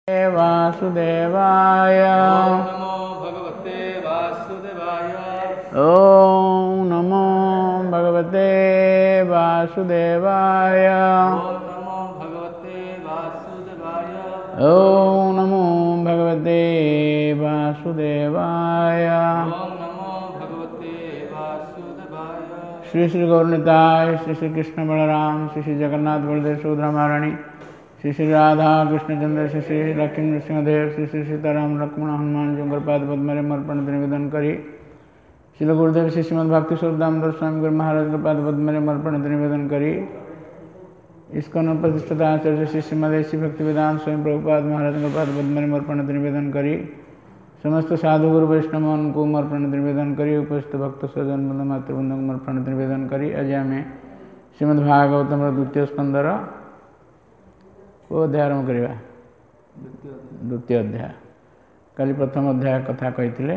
वासुदेवाय। नमो भगवते वासुदेवाय। ओम नमो भगवते वासुदेवाय। नमो भगवते वासुदेवाय। ओम नमो भगवते वासुदेवाय। नमो भगवते वासुदेवाय। श्री श्री गौरनिताय, श्री श्री कृष्ण बलराम, श्री श्री जगन्नाथ बलदेव सुभद्रा महारानी, श्री श्री राधा कृष्णचंद्र, श्री श्री लक्ष्मी नृसिंहदेव, श्री श्री सीताराम लक्ष्मण हनुमान जी पाद पद्म अर्पण निवेदन करी श्री गुरुदेव श्री श्रीमद भक्ति स्वरूप दामोदर स्वामी गुरु महाराज के पाद पद्म अर्पण निवेदन करी इसका प्रतिष्ठता आचार्य श्री श्रीमदेशी भक्ति वेदांत स्वयं प्रभुपाद महाराज के पाद पद्म अर्पण निवेदन करी समस्त साधु गुरु वैष्णव को अर्पण निवेदन करी उपस्थित भक्त स्वजन बंधु मातृबंधु अर्पण निवेदन करी आज आम श्रीमद् भागवतम द्वितीय स्कंदर को अध्याय आरंभ करवा द्वितीय अध्याय काली प्रथम अध्याय कथा कही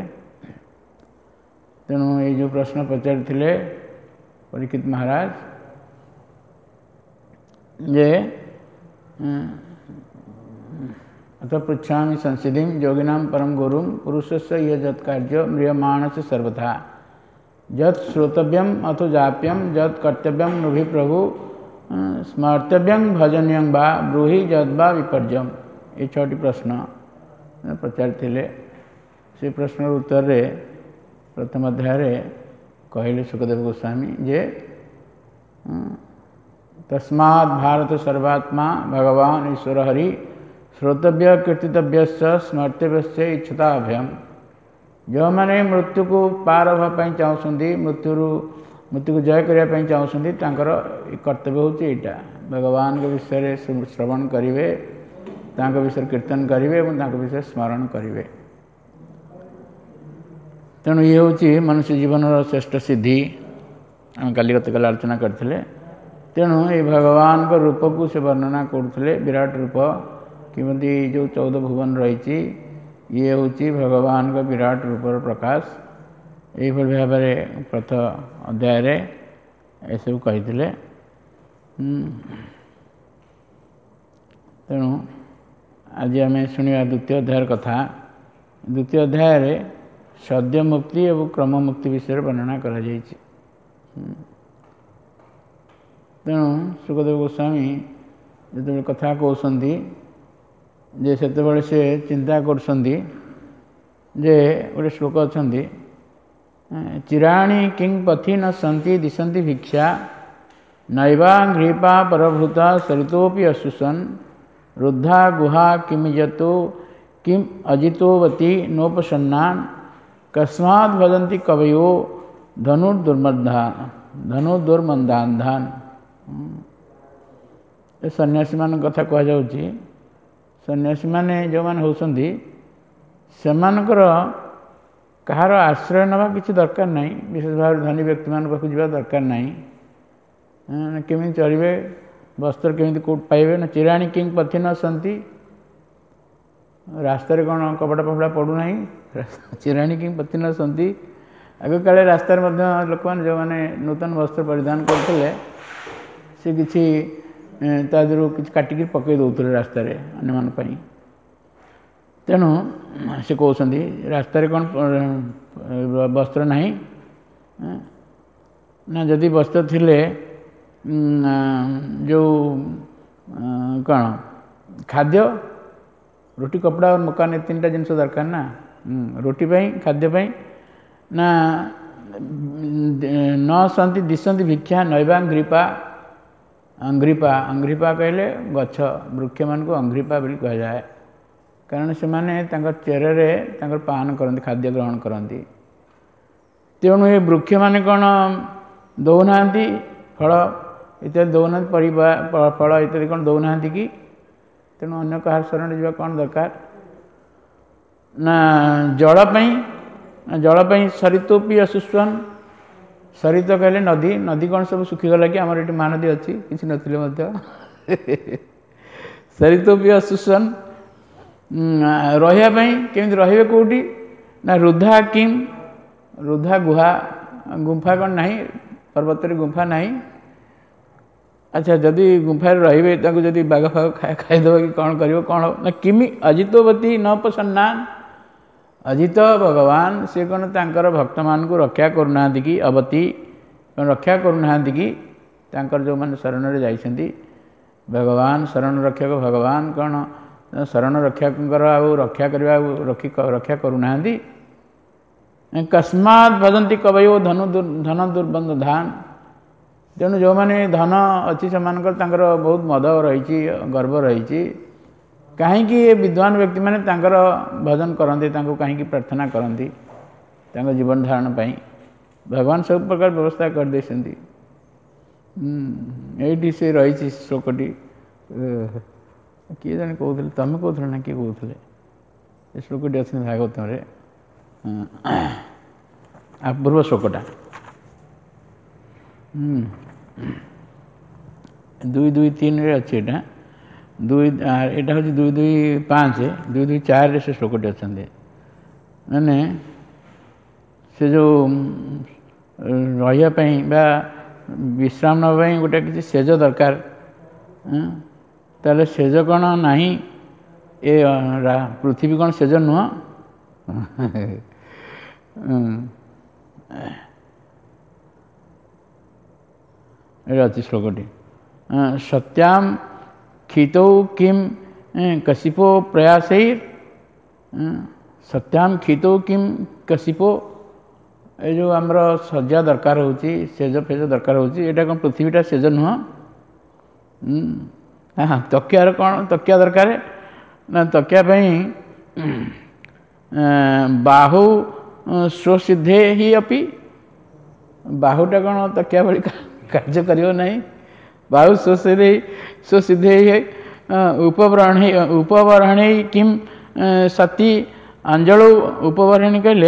तेणु ये जो प्रश्न पचारि परीक्षित महाराज जे अथ पृच्छामि संसिधिं योगिनां परम गुरुं पुरुषस्य ये यत्कार्य म्रियमाणस्य सर्वथा यत् श्रोतव्यम अथो जाप्यम यत् कर्तव्यम नुभि प्रभु स्मर्तव्यं भजनीयं वा ब्रूहि यद्वा विपर्यम। ये छटी प्रश्न पचारि से प्रश्न उत्तर प्रथम अध्याय कहले सुखदेव गोस्वामी जे तस्मात् भारत सर्वात्मा भगवान ईश्वर हरि श्रोतव्य कीर्तितव्य स्मर्तव्य इच्छता अभयम। जो मैंने मृत्यु को पार होगा चाहते मृत्यु को जय करने चाहते कर्तव्य हूँ यहाँ भगवान के विषय श्रवण करेंगे विषय कीर्तन करेंगे और विषय स्मरण करेंगे। तेणु ये हूँ मनुष्य जीवन श्रेष्ठ सिद्धि आम काली गतकाल आलोचना करते। तेणु ये भगवान को रूप को से वर्णना करते विराट रूप किमती जो 14 भुवन रही ये हूँ भगवान का विराट रूपर प्रकाश यही भाव में प्रथम अध्याय एसबू कही तेणु आज आम शुणा द्वितीय अध्याय कथा। द्वितीय अध्याय सद्य मुक्ति और क्रम मुक्ति विषय वर्णना कर तेणु सुखदेव गोस्वामी जो कथा कहते जे से चिंता करछन्ति जे गोटे श्लोक अच्छा चिराणी किंग पथि न सन्ति दिशन्ति भिक्षा नैवा घृपा परभूता सरितोपि अशुसन रुद्धा गुहा किमिजतो किम अजितोवती नोपसन्नान कस्मात् भजन्ति कवयो धनुर्दुर्मन्दान। सन्यासी मान कथा कहुच्छी सन्यासी माने जो मैंने होती सेमानकर कहार आश्रय नवा किसी दरकार नहीं विशेष भाव धनी व्यक्ति मान पाखु जावा दरकार नहीं केमी चलिए वस्त्र केमी कौट पाइबे ना चिराणी किंग पथि न सन्ति रास्तार कौन कपड़ा फपड़ा पड़ूना चिराणी किंग पथि न सन्ति आग काले रास्तार लोक मैंने जो मैंने नूतन वस्त्र परिधान करते से किसी तादू कि काटिकी पकई दौले रास्तार अन्य तेणु से कहते रास्तार कौन वस्त्र नहीं ना जदि वस्त्र थिले जो कौन खाद्य रोटी कपड़ा और मकान 3टा जिनस दरकार ना रोटी खाद्य ना न सन्ति दिशन्ति भिक्षा नैवांग घृपा अंघ्रिपा कहले गछ वृक्ष मान को अंघ्रिपा बोली कह जाए कारण से माने चेरे पान करती खाद्य ग्रहण करती तेणु ये वृक्ष माने कौन दौना फल इत्यादि दौना फल इत्यादि कौन दौना कि तेणु अन्य कहार शरण जावा कौन दरकार ना जलपाई सरितोपि अशुस्वन सरित कहले नदी नदी कौन सब सुखीगला कि आमर ये महानदी अच्छी किसी नथिले सरितोपि अशुस्वन रही केमी रे कौटी ना रुद्धा किम रुद्धा गुहा गुंफा कौन नहीं पर्वत गुंफा नहीं ଆଚ୍ଛା ଯଦି ଗୁମ୍ଫାରେ ରହିବେ ତାଙ୍କୁ ଯଦି ବାଘ ଫାଗ ଖାଇଦେବ କି କ'ଣ କରିବ କ'ଣ ନା କିମି ଅଜିତବତୀ ନ ପସନ୍ନାନ ଅଜିତ ଭଗବାନ ସେ କ'ଣ ତାଙ୍କର ଭକ୍ତମାନଙ୍କୁ ରକ୍ଷା କରୁନାହାନ୍ତି କି ଅବତୀ କ'ଣ ରକ୍ଷା କରୁନାହାନ୍ତି କି ତାଙ୍କର ଯେଉଁମାନେ ଶରଣରେ ଯାଇଛନ୍ତି ଭଗବାନ ଶରଣ ରକ୍ଷକ ଭଗବାନ କ'ଣ ଶରଣ ରକ୍ଷକଙ୍କର ଆଉ ରକ୍ଷା କରିବା ରକ୍ଷା କରୁନାହାନ୍ତି କସ୍ମାତ୍ ଭଜନ୍ତି କବୟୋ ଧନ ଦୁର୍ବନ୍ଧ ଧାନ ତେଣୁ ଯେଉଁମାନେ ଧନ ଅଛି ସେମାନଙ୍କର ତାଙ୍କର ବହୁତ ମଦ ରହିଛି ଗର୍ବ ରହିଛି କାହିଁକି ଏ ବିଦ୍ୱାନ ବ୍ୟକ୍ତିମାନେ ତାଙ୍କର ଭଜନ କରନ୍ତି ତାଙ୍କୁ କାହିଁକି ପ୍ରାର୍ଥନା କରନ୍ତି ତାଙ୍କ ଜୀବନ ଧାରଣ ପାଇଁ ଭଗବାନ ସବୁ ପ୍ରକାର ବ୍ୟବସ୍ଥା କରିଦେଇଛନ୍ତି ଏଇଠି ସେ ରହିଛି ଶ୍ଲୋକଟି କିଏ ଜଣେ କହୁଥିଲେ ତମେ କହୁଥିଲ ନା କିଏ କହୁଥିଲେ ଏ ଶ୍ଲୋକଟି ଅଛନ୍ତି ଭାଗବତରେ ପୂର୍ବ ଶ୍ଲୋକଟା 2-2-3 ଅଛି ଏଇଟା ଏଇଟା ହେଉଛି 2-2-5 2-2-4 ସେ ଶ୍ଲୋକଟି ଅଛନ୍ତି ମାନେ ସେ ଯେଉଁ ରହିବା ପାଇଁ ବା ବିଶ୍ରାମ ନେବା ପାଇଁ ଗୋଟେ କିଛି ସେଜ ଦରକାର ତାହେଲେ ସେଜ କ'ଣ ନାହିଁ ଏ ପୃଥିବୀ କ'ଣ ସେଜ ନୁହଁ ଏଇଟା ଅଛି ଶ୍ଲୋକଟି ସତ୍ୟାମ କ୍ଷିତୌ କିମ୍ କଶିପୋ ପ୍ରୟାସୈର୍ ସତ୍ୟାମ କ୍ଷିତୌ କିମ୍ କଶିପୋ ଏ ଯେଉଁ ଆମର ଶଯ୍ୟା ଦରକାର ହେଉଛି ସେଜ ଫେଜ ଦରକାର ହେଉଛି ଏଇଟା କ'ଣ ପୃଥିବୀଟା ସେଜ ନୁହଁ ତକିଆର କ'ଣ ତକିଆ ଦରକାର ନା ତକିଆ ପାଇଁ ବାହୁ ସ୍ୱସିଦ୍ଧେ ହି ଅପି ବାହୁଟା କ'ଣ ତକିଆ ଭଳି କାର୍ଯ୍ୟ କରିବ ନାହିଁ ବାହୁ ସ୍ୱସିଦ୍ଧେ ଉପବରଣୀ କିମ୍ ସତୀ ଅଞ୍ଜଳୁ ଉପବରଣୀ କହିଲେ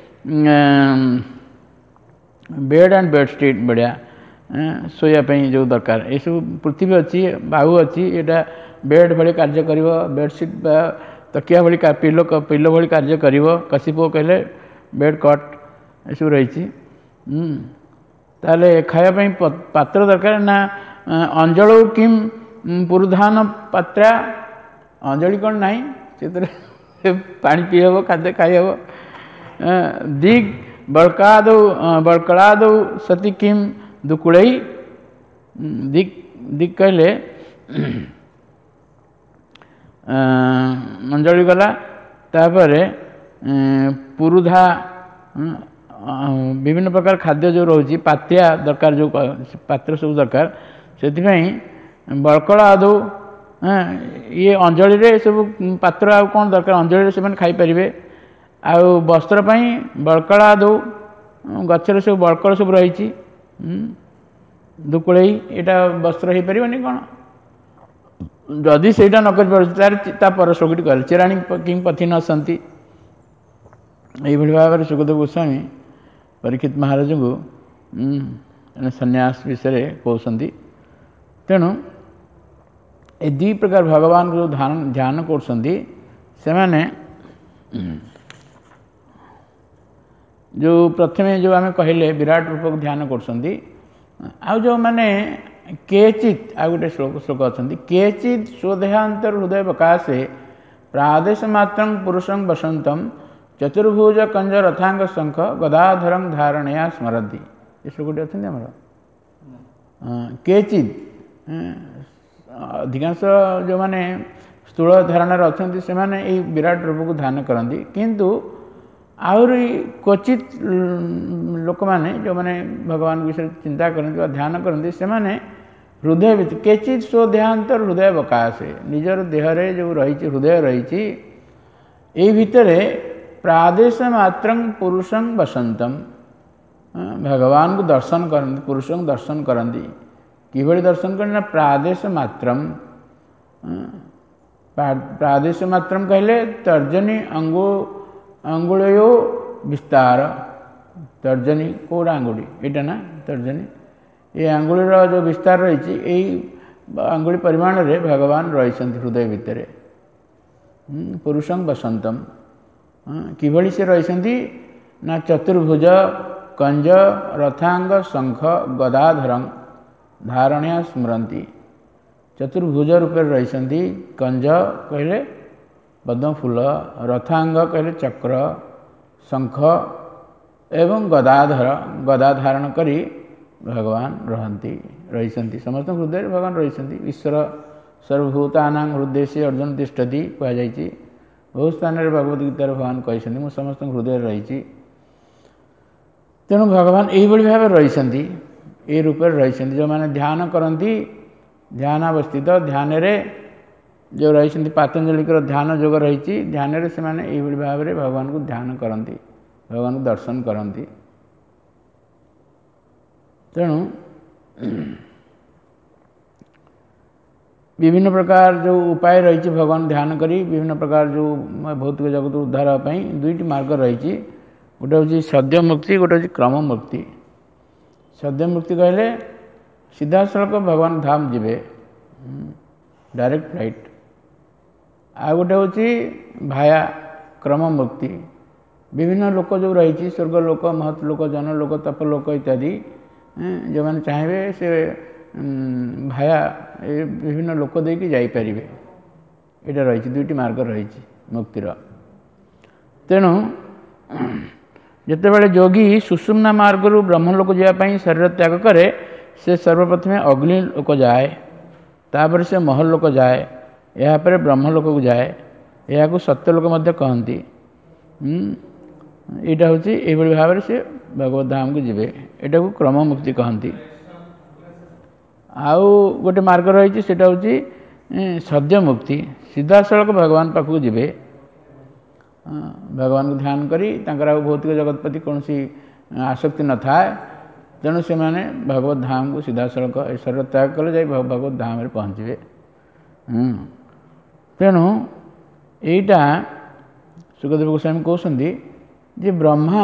ବେଡ୍ ଆଣ୍ଡ ବେଡସିଟ୍ ବଢ଼ିଆ ଶୋଇବା ପାଇଁ ଯେଉଁ ଦରକାର ଏସବୁ ପୃଥିବୀ ଅଛି ବାହୁ ଅଛି ଏଇଟା ବେଡ୍ ଭଳି କାର୍ଯ୍ୟ କରିବ ବେଡସିଟ୍ ବା ତକିଆ ଭଳି ପିଲୋ ଭଳି କାର୍ଯ୍ୟ କରିବ କଶିପ କହିଲେ ବେଡ୍ କଟ୍ ଏସବୁ ରହିଛି ତାହେଲେ ଖାଇବା ପାଇଁ ପାତ୍ର ଦରକାର ନା ଅଞ୍ଜଳୁ କିମ୍ ପୁରୁଧାନ ପାତ୍ରା ଅଞ୍ଜଳି କ'ଣ ନାହିଁ ସେଥିରେ ପାଣି ପିଇ ହେବ ଖାଦ୍ୟ ଖାଇହେବ ଦିଗ୍ ବଳକଳାଦୌ ସତୀ କିମ୍ ଦୁକୁଳେଇ ଦିଗ୍ କହିଲେ ଅଞ୍ଜଳି ଗଲା ତାପରେ ପୁରୁଧା ବିଭିନ୍ନ ପ୍ରକାର ଖାଦ୍ୟ ଯେଉଁ ରହୁଛି ପାତ୍ୟା ଦରକାର ଯେଉଁ ପାତ୍ର ସବୁ ଦରକାର ସେଥିପାଇଁ ବଳକଳା ଆଦୌ ଇଏ ଅଞ୍ଜଳିରେ ସବୁ ପାତ୍ର ଆଉ କ'ଣ ଦରକାର ଅଞ୍ଜଳିରେ ସେମାନେ ଖାଇପାରିବେ ଆଉ ବସ୍ତ୍ର ପାଇଁ ବଳକଳା ଆଦୌ ଗଛରେ ସବୁ ବଳକଳ ସବୁ ରହିଛି ଦୁକୁଳେଇ ଏଇଟା ବସ୍ତ୍ର ହେଇପାରିବନି କ'ଣ ଯଦି ସେଇଟା ନ କରିପାରୁଛି ତାର ତା ପର ଶ୍ଲୋକଟି କରେ ଚିରାଣୀ କିଂ ପଥି ନ ସନ୍ତି ଏଇଭଳି ଭାବରେ ସୁଖଦେବ ଗୋସ୍ୱାମୀ ପରୀକ୍ଷିତ ମହାରାଜଙ୍କୁ ସନ୍ନ୍ୟାସ ବିଷୟରେ କହୁଛନ୍ତି ତେଣୁ ଏ ଦୁଇ ପ୍ରକାର ଭଗବାନଙ୍କୁ ଯେଉଁ ଧ୍ୟାନ କରୁଛନ୍ତି ସେମାନେ ଯେଉଁ ପ୍ରଥମେ ଯେଉଁ ଆମେ କହିଲେ ବିରାଟ ରୂପକୁ ଧ୍ୟାନ କରୁଛନ୍ତି ଆଉ ଯେଉଁମାନେ କେଚିତ୍ ଆଉ ଗୋଟେ ଶ୍ଲୋକ ଅଛନ୍ତି କେଚିତ୍ ସ୍ୱଦେହାନ୍ତର ହୃଦୟ ବକାଶେ ପ୍ରାଦେଶ ମାତ୍ରଂ ପୁରୁଷଂ ବସନ୍ତಂ ଚତୁର୍ଭୁଜ କଞ୍ଜ ରଥାଙ୍ଗ ଶଙ୍ଖ ଗଦାଧରଂ ଧାରଣୟା ସ୍ମରନ୍ତି ଏ ଶ୍ଲୋକଟି ଅଛନ୍ତି ଆମର କେଚିତ୍ ଅଧିକାଂଶ ଯେଉଁମାନେ ସ୍ଥୂଳ ଧାରଣାରେ ଅଛନ୍ତି ସେମାନେ ଏଇ ବିରାଟ ରୂପକୁ ଧ୍ୟାନ କରନ୍ତି କିନ୍ତୁ ଆହୁରି କ୍ୱଚିତ୍ ଲୋକମାନେ ଯେଉଁମାନେ ଭଗବାନଙ୍କ ବିଷୟରେ ଚିନ୍ତା କରନ୍ତି ବା ଧ୍ୟାନ କରନ୍ତି ସେମାନେ ହୃଦୟ ଭିତରେ କେଚିତ୍ ସ୍ୱଦେହାନ୍ତର ହୃଦୟ ବକାଶେ ନିଜର ଦେହରେ ଯେଉଁ ରହିଛି ହୃଦୟ ରହିଛି ଏଇ ଭିତରେ ପ୍ରାଦେଶ ମାତ୍ରଂ ପୁରୁଷଂ ବସନ୍ତಂ ଭଗବାନଙ୍କୁ ଦର୍ଶନ କରନ୍ତି ପୁରୁଷଙ୍କୁ ଦର୍ଶନ କରନ୍ତି କିଭଳି ଦର୍ଶନ କରନ୍ତି ନା ପ୍ରାଦେଶ ମାତ୍ରಂ ପ୍ରାଦେଶ ମାତ୍ରಂ କହିଲେ ତର୍ଜନୀ ଅଙ୍ଗୁଳୟୋ ବିସ୍ତାର ତର୍ଜନୀ କେଉଁଟା ଆଙ୍ଗୁଳି ଏଇଟା ନା ତର୍ଜନୀ ଏ ଆଙ୍ଗୁଳିର ଯେଉଁ ବିସ୍ତାର ରହିଛି ଏଇ ଆଙ୍ଗୁଳି ପରିମାଣରେ ଭଗବାନ ରହିଛନ୍ତି ହୃଦୟ ଭିତରେ ପୁରୁଷଂ ବସନ୍ତಂ କିଭଳି ସେ ରହିଛନ୍ତି ନା ଚତୁର୍ଭୁଜ କଞ୍ଜ ରଥାଙ୍ଗ ଶଙ୍ଖ ଗଦାଧରଂ धारण्या स्मरन्ति चतुर्भुज रूप रही कंज कहले पद्मफूल रथांग कहले चक्र शंख एवं गदा धारण करी भगवान रही समस्त हृदय भगवान रही ईश्वर सर्वभूतानां हृदय से अर्जुन तिष्ठति कहुई बहुत स्थान भगवद गीतार भगवान कहते मुझ समस्त हृदय रही तेणु भगवान यही भाव रही ये रूप रही जो मैंने ध्यान करती ध्यानावस्थित ध्यान जो रही पातंजलिकर ध्यान योग रही ध्यान से यही भाव में भगवान को ध्यान करती भगवान को दर्शन करती तेणु विभिन्न प्रकार जो उपाय रही भगवान ध्यान करी विभिन्न प्रकार जो भौतिक जगत उद्धार दुईटी मार्ग रही गोटे हूँ सद्य मुक्ति गोटे हूँ क्रम मुक्ति सद्य मुक्ति कहले सीधा सड़क भगवान धाम जीवे डायरेक्ट फ्लाइट आ गोटे हूँ भाया क्रम मुक्ति विभिन्न लोक जो रही स्वर्ग लोक महत लोक जन लोक तप लोक इत्यादि जो मैंने चाहिए से भाया विभिन्न लोक देकी जापारे यहाँ रही दुईटी मार्ग रही मुक्तिर तेणु जितेबाला योगी सुषुम्ना मार्ग ब्रह्मलोक जावाई शरीर त्याग करे से सर्वप्रथम अग्नि लोक जाए तापर से महलोक जाए यापर ब्रह्मलोक को जाए या सत्यलोक कहती यहाँ हूँ ये भाव में से भगवत धाम को जीवे यहाँ को क्रम मुक्ति कहती आउ गोटे मार्ग रही से हूँ सद्य मुक्ति सीधा सड़क भगवान पाखक जीवे भगवान को ध्यान करी भौतिक जगत प्रति कौन आसक्ति न थाए तेणु से मैंने भगवत धाम को सीधा सड़क शरीर त्याग कले जाए भगवत धाम में पहुँचे तेणु यहीटा सुखदेव गोस्वामी कहते जे ब्रह्मा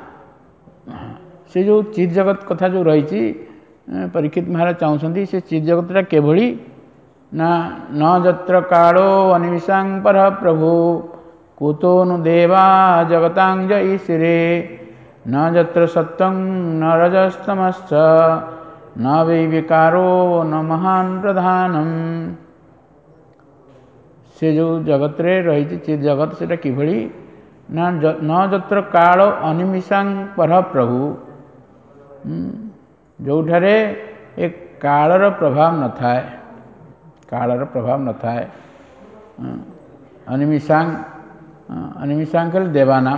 से जो चित जगत कथा जो रही परीक्षित महाराज चाहते से चित जगतटा केभली ना न जत्र कालो अनिमिषां पर प्रभु कुतो नु देवा जगतां जयिशिरे न जत्र सत्यं न रजस्तमश्च न वै विकारो न महान प्रधानम से जो जगत रे रही चित जगत से किभली न जत्र काल अनिमिषां पर प्रभु जो एक कालर प्रभाव न थाए कालर प्रभाव न थाए अनिमिषां कहले देवानाम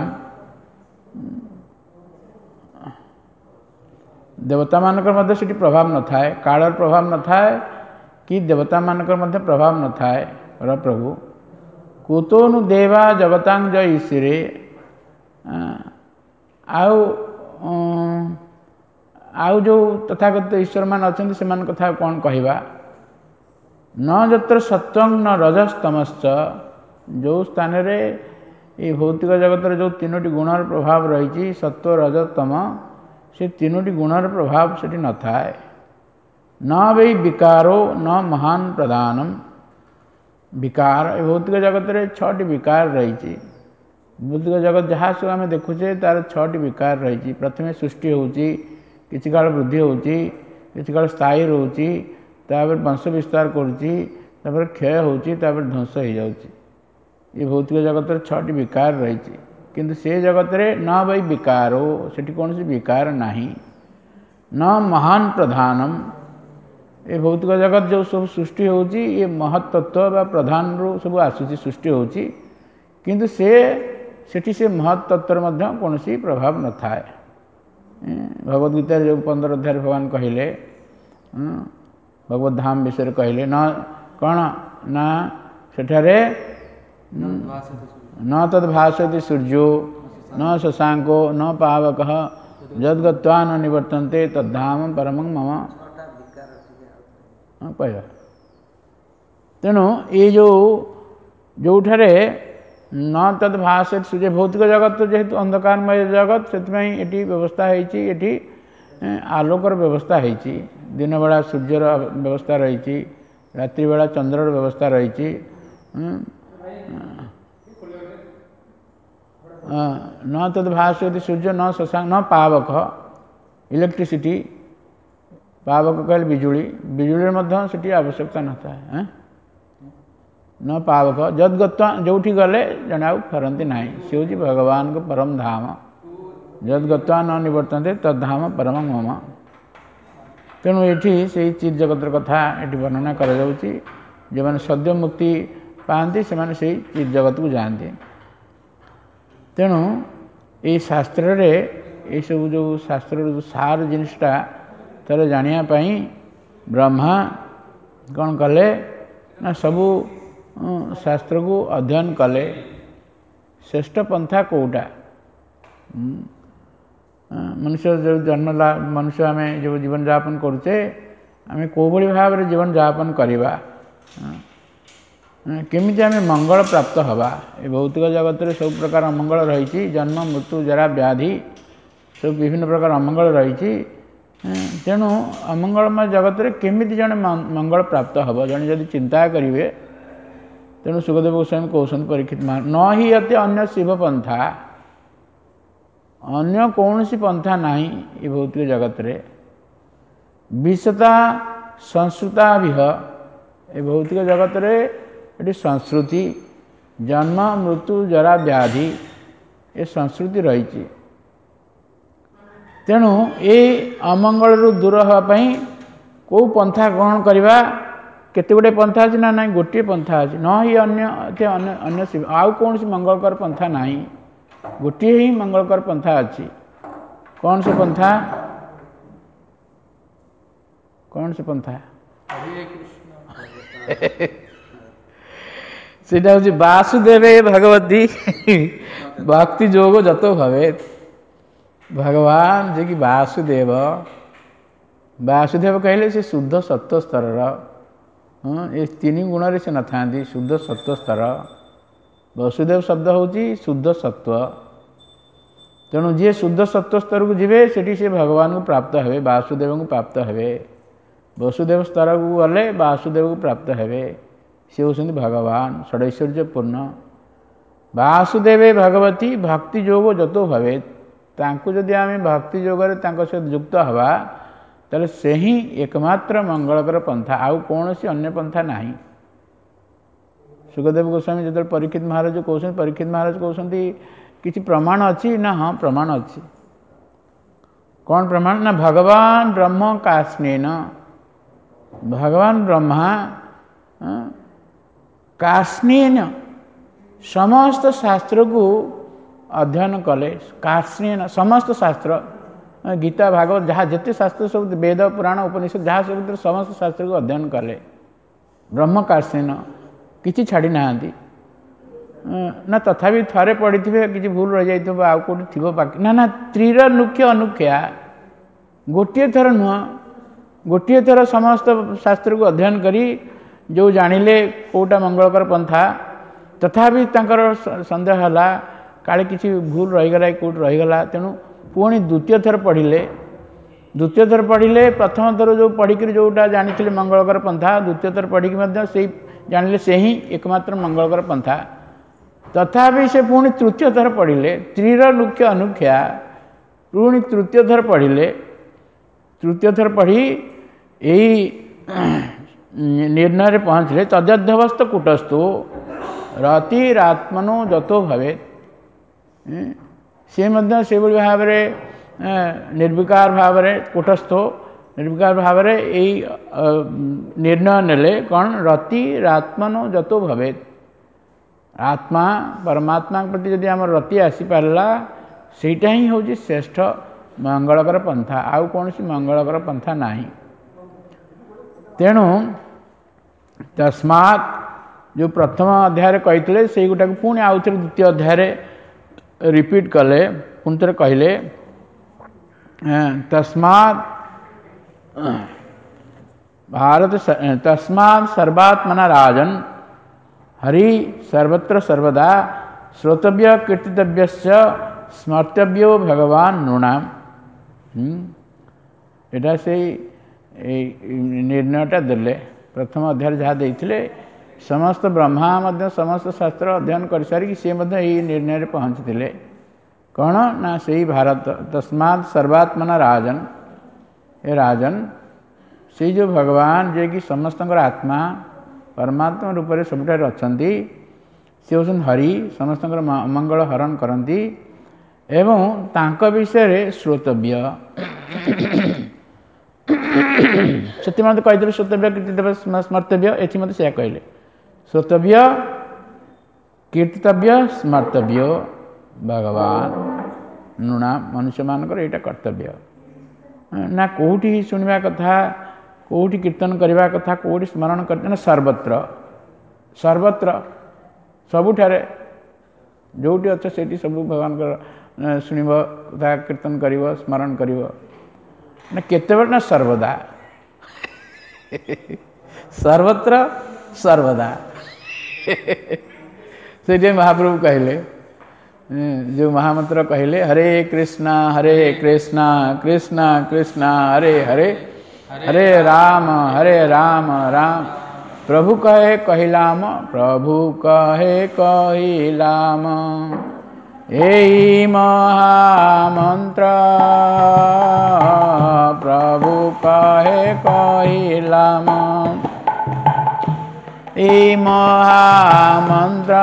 देवता मानकर मध्य से प्रभाव न थाए कालर प्रभाव न थाए कि देवता मानकर मध्य प्रभाव न थाए पर प्रभु कुतो नु देवा जगतां जयिशिरे आउ जो तथागत ईश्वर मान अच्छा से कथा कौन कहवा न जत्र सत्यं न रजस्तमश्च जो स्थान रे ये भौतिक जगत जो तीनोटी गुणर प्रभाव रही सत्व रज तम से तीनोटी गुणर प्रभाव से न थाए न वै विकारो न महान प्रधानम विकार भौतिक जगत रे 6टी विकार रही भौतिक जगत जहाँ सब आम देखुचे तार 6टी विकार रही प्रथम सृष्टि होची किसी काल वृद्धि होची किसी काल स्थायी रोची तापर वंश विस्तार करुच्ची तापर क्षय होची तापर ध्वंस हो जाउची ये भौतिक जगत रे 6टी विकार रही किंतु से जगत रे न वै विकारो सेठी कौन सी विकार नहीं न महान प्रधानम ये भौतिक जगत जो सब सृष्टि होची ये महत्त्व व प्रधान रू सब आसूची सृष्टि होची किंतु सेठी से महत्त्वर मध्य कौन सी प्रभाव न थाए भगवद गीता जो 15 अध्याय भगवान कहले भगवत धाम विषय कहले न कौन ना सेठारे न तद भासते सूर्यो न शशांको न पावक जद्गत्वा न निवर्तन्ते तद्धाम परमं मम कहला तेणु ये जो न तद भाषे सूर्य भौतिक जगत तो जेहेतु अंधकारमय जगत से ये व्यवस्था होती आलोकर व्यवस्था होती दिन बेला सूर्यर व्यवस्था रही रात्रि बेला चंद्रर व्यवस्था रही न तद भाषते सूर्य न शशांक न पावक इलेक्ट्रिसिटी ପାବକ କହିଲେ ବିଜୁଳି, ବିଜୁଳିରେ ମଧ୍ୟ ସେଠି ଆବଶ୍ୟକତା ନଥାଏ। ନ ପାବକ ଯଦ୍ଗତ୍ୱା, ଯେଉଁଠି ଗଲେ ଜଣେ ଆଉ ଫେରନ୍ତି ନାହିଁ, ସେ ହେଉଛି ଭଗବାନଙ୍କ ପରମ ଧାମ। ଯଦ୍ଗତ୍ୱା ନ ନିବର୍ତ୍ତନ୍ତେ ତଦ୍ଧାମ ପରମ ମମ। ତେଣୁ ଏଠି ସେଇ ଚିତ୍ ଜଗତର କଥା ଏଠି ବର୍ଣ୍ଣନା କରାଯାଉଛି। ଯେଉଁମାନେ ସଦ୍ୟ ମୁକ୍ତି ପାଆନ୍ତି ସେମାନେ ସେଇ ଚିତ୍ ଜଗତକୁ ଯାଆନ୍ତି। ତେଣୁ ଏଇ ଶାସ୍ତ୍ରରେ ଏଇସବୁ ଯେଉଁ ଶାସ୍ତ୍ରର ଯେଉଁ ସାର ଜିନିଷଟା ତାର ଜାଣିବା ପାଇଁ ବ୍ରହ୍ମା କ'ଣ କଲେ ନା ସବୁ ଶାସ୍ତ୍ରକୁ ଅଧ୍ୟୟନ କଲେ। ଶ୍ରେଷ୍ଠ ପନ୍ଥା କେଉଁଟା? ମନୁଷ୍ୟ ଯେଉଁ ଜନ୍ମ ମନୁଷ୍ୟ ଆମେ ଯେଉଁ ଜୀବନଯାପନ କରୁଛେ, ଆମେ କେଉଁଭଳି ଭାବରେ ଜୀବନଯାପନ କରିବା, କେମିତି ଆମେ ମଙ୍ଗଳ ପ୍ରାପ୍ତ ହେବା। ଏ ଭୌତିକ ଜଗତରେ ସବୁ ପ୍ରକାର ଅମଙ୍ଗଳ ରହିଛି, ଜନ୍ମ ମୃତ୍ୟୁ ଜରା ବ୍ୟାଧି ସବୁ ବିଭିନ୍ନ ପ୍ରକାର ଅମଙ୍ଗଳ ରହିଛି। ତେଣୁ ଅମଙ୍ଗଳମୟ ଜଗତରେ କେମିତି ଜଣେ ମଙ୍ଗଳ ପ୍ରାପ୍ତ ହେବ, ଜଣେ ଯଦି ଚିନ୍ତା କରିବେ। ତେଣୁ ସୁଖଦେବ ଗୋସ୍ୱାମୀ କହୁଛନ୍ତି ପରୀକ୍ଷିତ ମହାରାଜ, ନ ହି ଅତେ ଅନ୍ୟ ଶିବ ପନ୍ଥା, ଅନ୍ୟ କୌଣସି ପନ୍ଥା ନାହିଁ ଏ ଭୌତିକ ଜଗତରେ। ବିଶତା ସଂସ୍କୃତା ବିହ, ଏ ଭୌତିକ ଜଗତରେ ଏଠି ସଂସ୍କୃତି, ଜନ୍ମ ମୃତ୍ୟୁ ଜରା ବ୍ୟାଧି ଏ ସଂସ୍କୃତି ରହିଛି। ତେଣୁ ଏ ଅମଙ୍ଗଳରୁ ଦୂର ହେବା ପାଇଁ କେଉଁ ପନ୍ଥା ଗ୍ରହଣ କରିବା? କେତେ ଗୁଡ଼ିଏ ପନ୍ଥା ଅଛି ନା? ନାହିଁ, ଗୋଟିଏ ପନ୍ଥା ଅଛି। ନ ହି ଅନ୍ୟ ଶିବ, ଆଉ କୌଣସି ମଙ୍ଗଳକର ପନ୍ଥା ନାହିଁ, ଗୋଟିଏ ହିଁ ମଙ୍ଗଳକର ପନ୍ଥା ଅଛି। କ'ଣ ସେ ପନ୍ଥା? କ'ଣ ସେ ପନ୍ଥା? ସେଇଟା ହେଉଛି ବାସୁଦେବେ ଭଗବତୀ ଭକ୍ତି ଯୋଗ ଯତ ଭବେତ୍। ଭଗବାନ ଯେ କି ବାସୁଦେବ, ବାସୁଦେବ କହିଲେ ସେ ଶୁଦ୍ଧ ସତ୍ତ୍ୱ ସ୍ତରର। ଏ ତିନି ଗୁଣରେ ସେ ନଥାନ୍ତି, ଶୁଦ୍ଧ ସତ୍ତ୍ୱ ସ୍ତର। ବସୁଦେବ ଶବ୍ଦ ହେଉଛି ଶୁଦ୍ଧ ସତ୍ତ୍ୱ। ତେଣୁ ଯିଏ ଶୁଦ୍ଧ ସତ୍ତ୍ୱ ସ୍ତରକୁ ଯିବେ ସେଠି ସେ ଭଗବାନଙ୍କୁ ପ୍ରାପ୍ତ ହେବେ, ବାସୁଦେବଙ୍କୁ ପ୍ରାପ୍ତ ହେବେ। ବସୁଦେବ ସ୍ତରକୁ ଗଲେ ବାସୁଦେବକୁ ପ୍ରାପ୍ତ ହେବେ। ସେ ହେଉଛନ୍ତି ଭଗବାନ ଷଡ଼ୈଶ୍ୱର୍ଯ୍ୟ ପୂର୍ଣ୍ଣ। ବାସୁଦେବେ ଭଗବତୀ ଭକ୍ତି ଯୋଗ ଯତ ଭବେତ୍। ତାଙ୍କୁ ଯଦି ଆମେ ଭକ୍ତି ଯୋଗରେ ତାଙ୍କ ସହିତ ଯୁକ୍ତ ହେବା, ତାହେଲେ ସେ ହିଁ ଏକମାତ୍ର ମଙ୍ଗଳକର ପନ୍ଥା, ଆଉ କୌଣସି ଅନ୍ୟ ପନ୍ଥା ନାହିଁ। ସୁଖଦେବ ଗୋସ୍ୱାମୀ ଯେତେବେଳେ ପରୀକ୍ଷିତ ମହାରାଜ କହୁଛନ୍ତି, ପରୀକ୍ଷିତ ମହାରାଜ କହୁଛନ୍ତି କିଛି ପ୍ରମାଣ ଅଛି ନା? ହଁ, ପ୍ରମାଣ ଅଛି। କ'ଣ ପ୍ରମାଣ? ନା ଭଗବାନ ବ୍ରହ୍ମ କାଷ୍ଣେନ, ଭଗବାନ ବ୍ରହ୍ମା କାଷ୍ଣେନ ସମସ୍ତ ଶାସ୍ତ୍ରକୁ ଅଧ୍ୟୟନ କଲେ। କାଷ୍ଣେନ ସମସ୍ତ ଶାସ୍ତ୍ର, ଗୀତା ଭାଗବତ ଯାହା ଯେତେ ଶାସ୍ତ୍ର ସବୁ, ବେଦ ପୁରାଣ ଉପନିଷଦ ଯାହା ସବୁ, ସମସ୍ତ ଶାସ୍ତ୍ରକୁ ଅଧ୍ୟୟନ କଲେ। ବ୍ରହ୍ମ କାଷ୍ଣେନ, କିଛି ଛାଡ଼ି ନାହାନ୍ତି। ନା ତଥାପି ଥରେ ପଢ଼ିଥିବେ, କିଛି ଭୁଲ ରହିଯାଇଥିବ, ଆଉ କେଉଁଠି ଥିବ ବାକି। ନା ନା, ତ୍ରିର ମୁଖ୍ୟ ଅନୁଖ୍ୟା, ଗୋଟିଏ ଥର ନୁହଁ, ଗୋଟିଏ ଥର ସମସ୍ତ ଶାସ୍ତ୍ରକୁ ଅଧ୍ୟୟନ କରି ଯେଉଁ ଜାଣିଲେ କେଉଁଟା ମଙ୍ଗଳକର ପନ୍ଥା, ତଥାପି ତାଙ୍କର ସନ୍ଦେହ ହେଲା କାଳେ କିଛି ଭୁଲ ରହିଗଲା, କେଉଁଠି ରହିଗଲା। ତେଣୁ ପୁଣି ଦ୍ୱିତୀୟ ଥର ପଢ଼ିଲେ। ଦ୍ୱିତୀୟ ଥର ପଢ଼ିଲେ, ପ୍ରଥମ ଥର ଯେଉଁ ପଢ଼ିକିରି ଯେଉଁଟା ଜାଣିଥିଲେ ମଙ୍ଗଳକର ପନ୍ଥା, ଦ୍ୱିତୀୟ ଥର ପଢ଼ିକି ମଧ୍ୟ ସେଇ ଜାଣିଲେ ସେ ହିଁ ଏକମାତ୍ର ମଙ୍ଗଳକର ପନ୍ଥା। ତଥାପି ସେ ପୁଣି ତୃତୀୟ ଥର ପଢ଼ିଲେ, ତ୍ରିର ମୁଖ୍ୟ ଅନୁଖ୍ୟା, ପୁଣି ତୃତୀୟ ଥର ପଢ଼ିଲେ। ତୃତୀୟ ଥର ପଢ଼ି ଏଇ ନିର୍ଣ୍ଣୟରେ ପହଞ୍ଚିଲେ, ତଦ୍ୟଧ୍ୟବସ୍ତ କୂଟସ୍ଥୁ ରତିରାତ୍ମନୋ ଯତୋ ଭବେତ୍। ସେ ମଧ୍ୟ ସେଭଳି ଭାବରେ ନିର୍ବିକାର ଭାବରେ କୂଟସ୍ଥ, ନିର୍ବିକାର ଭାବରେ ଏଇ ନିର୍ଣ୍ଣୟ ନେଲେ। କ'ଣ? ରତିରାତ୍ମନୋ ଯତୋ ଭବେତ୍। ଆତ୍ମା ପରମାତ୍ମାଙ୍କ ପ୍ରତି ଯଦି ଆମର ରତି ଆସିପାରିଲା, ସେଇଟା ହିଁ ହେଉଛି ଶ୍ରେଷ୍ଠ ମଙ୍ଗଳକର ପନ୍ଥା, ଆଉ କୌଣସି ମଙ୍ଗଳକର ପନ୍ଥା ନାହିଁ। ତେଣୁ ତସ୍ମାତ୍ ଯେଉଁ ପ୍ରଥମ ଅଧ୍ୟାୟରେ କହିଥିଲେ ସେଇଗୁଟାକୁ ପୁଣି ଆଉ ଥରେ ଦ୍ୱିତୀୟ ଅଧ୍ୟାୟରେ ରିପିଟ୍ କଲେ, ପୁଣି ଥରେ କହିଲେ ତସ୍ମାତ୍ ଭାରତ ତସ୍ମାତ୍ ସର୍ବାତ୍ମନା ରାଜନ୍ ହରି ସର୍ବତ୍ର ସର୍ବଦା ଶ୍ରୋତବ୍ୟ କୀର୍ତ୍ତିତବ୍ୟସ୍ୟ ସ୍ମର୍ତ୍ତବ୍ୟୋ ଭଗବାନ ନୃଣାମ୍। ଏଇଟା ସେଇ ନିର୍ଣ୍ଣୟଟା ଦେଲେ। ପ୍ରଥମ ଅଧ୍ୟାୟରେ ଯାହା ଦେଇଥିଲେ, ସମସ୍ତ ବ୍ରହ୍ମା ମଧ୍ୟ ସମସ୍ତ ଶାସ୍ତ୍ର ଅଧ୍ୟୟନ କରିସାରିକି ସିଏ ମଧ୍ୟ ଏଇ ନିର୍ଣ୍ଣୟରେ ପହଞ୍ଚିଥିଲେ। କ'ଣ? ନା ସେଇ ଭାରତ ତସ୍ମାତ୍ ସର୍ବାତ୍ମନା ରାଜନ୍, ଏ ରାଜନ୍ से जो भगवान जे कि समस्त आत्मा परमात्मा रूप से सबुठार अच्छा सी हूँ हरि समस्त मंगल हरण करती एवं तांक विषय श्रोतव्य से मत कही श्रोतव्य कीर्तिव्य स्मर्तव्य ये मत से कहले श्रोतव्य कीर्तितव्य स्मर्तव्य भगवान नृणा मनुष्य मानकर यहाँ कर्तव्य ना कौटी शुणवा कथा कौटी कीर्तन करने कथा कौटी स्मरण कर सर्वत्र सर्वत्र सबुठारे जोटी अच्छे से सब भगवान शुणव कथा कीर्तन कर स्मरण कर केते ना सर्वदा सर्वत्र सर्वदा से महाप्रभु कहले जो महामंत्र कहले हरे कृष्णा कृष्णा कृष्णा हरे हरे हरे राम राम प्रभु कहे कहिलाम यही महामंत्र प्रभु कहे कहिलाम ये महामंत्र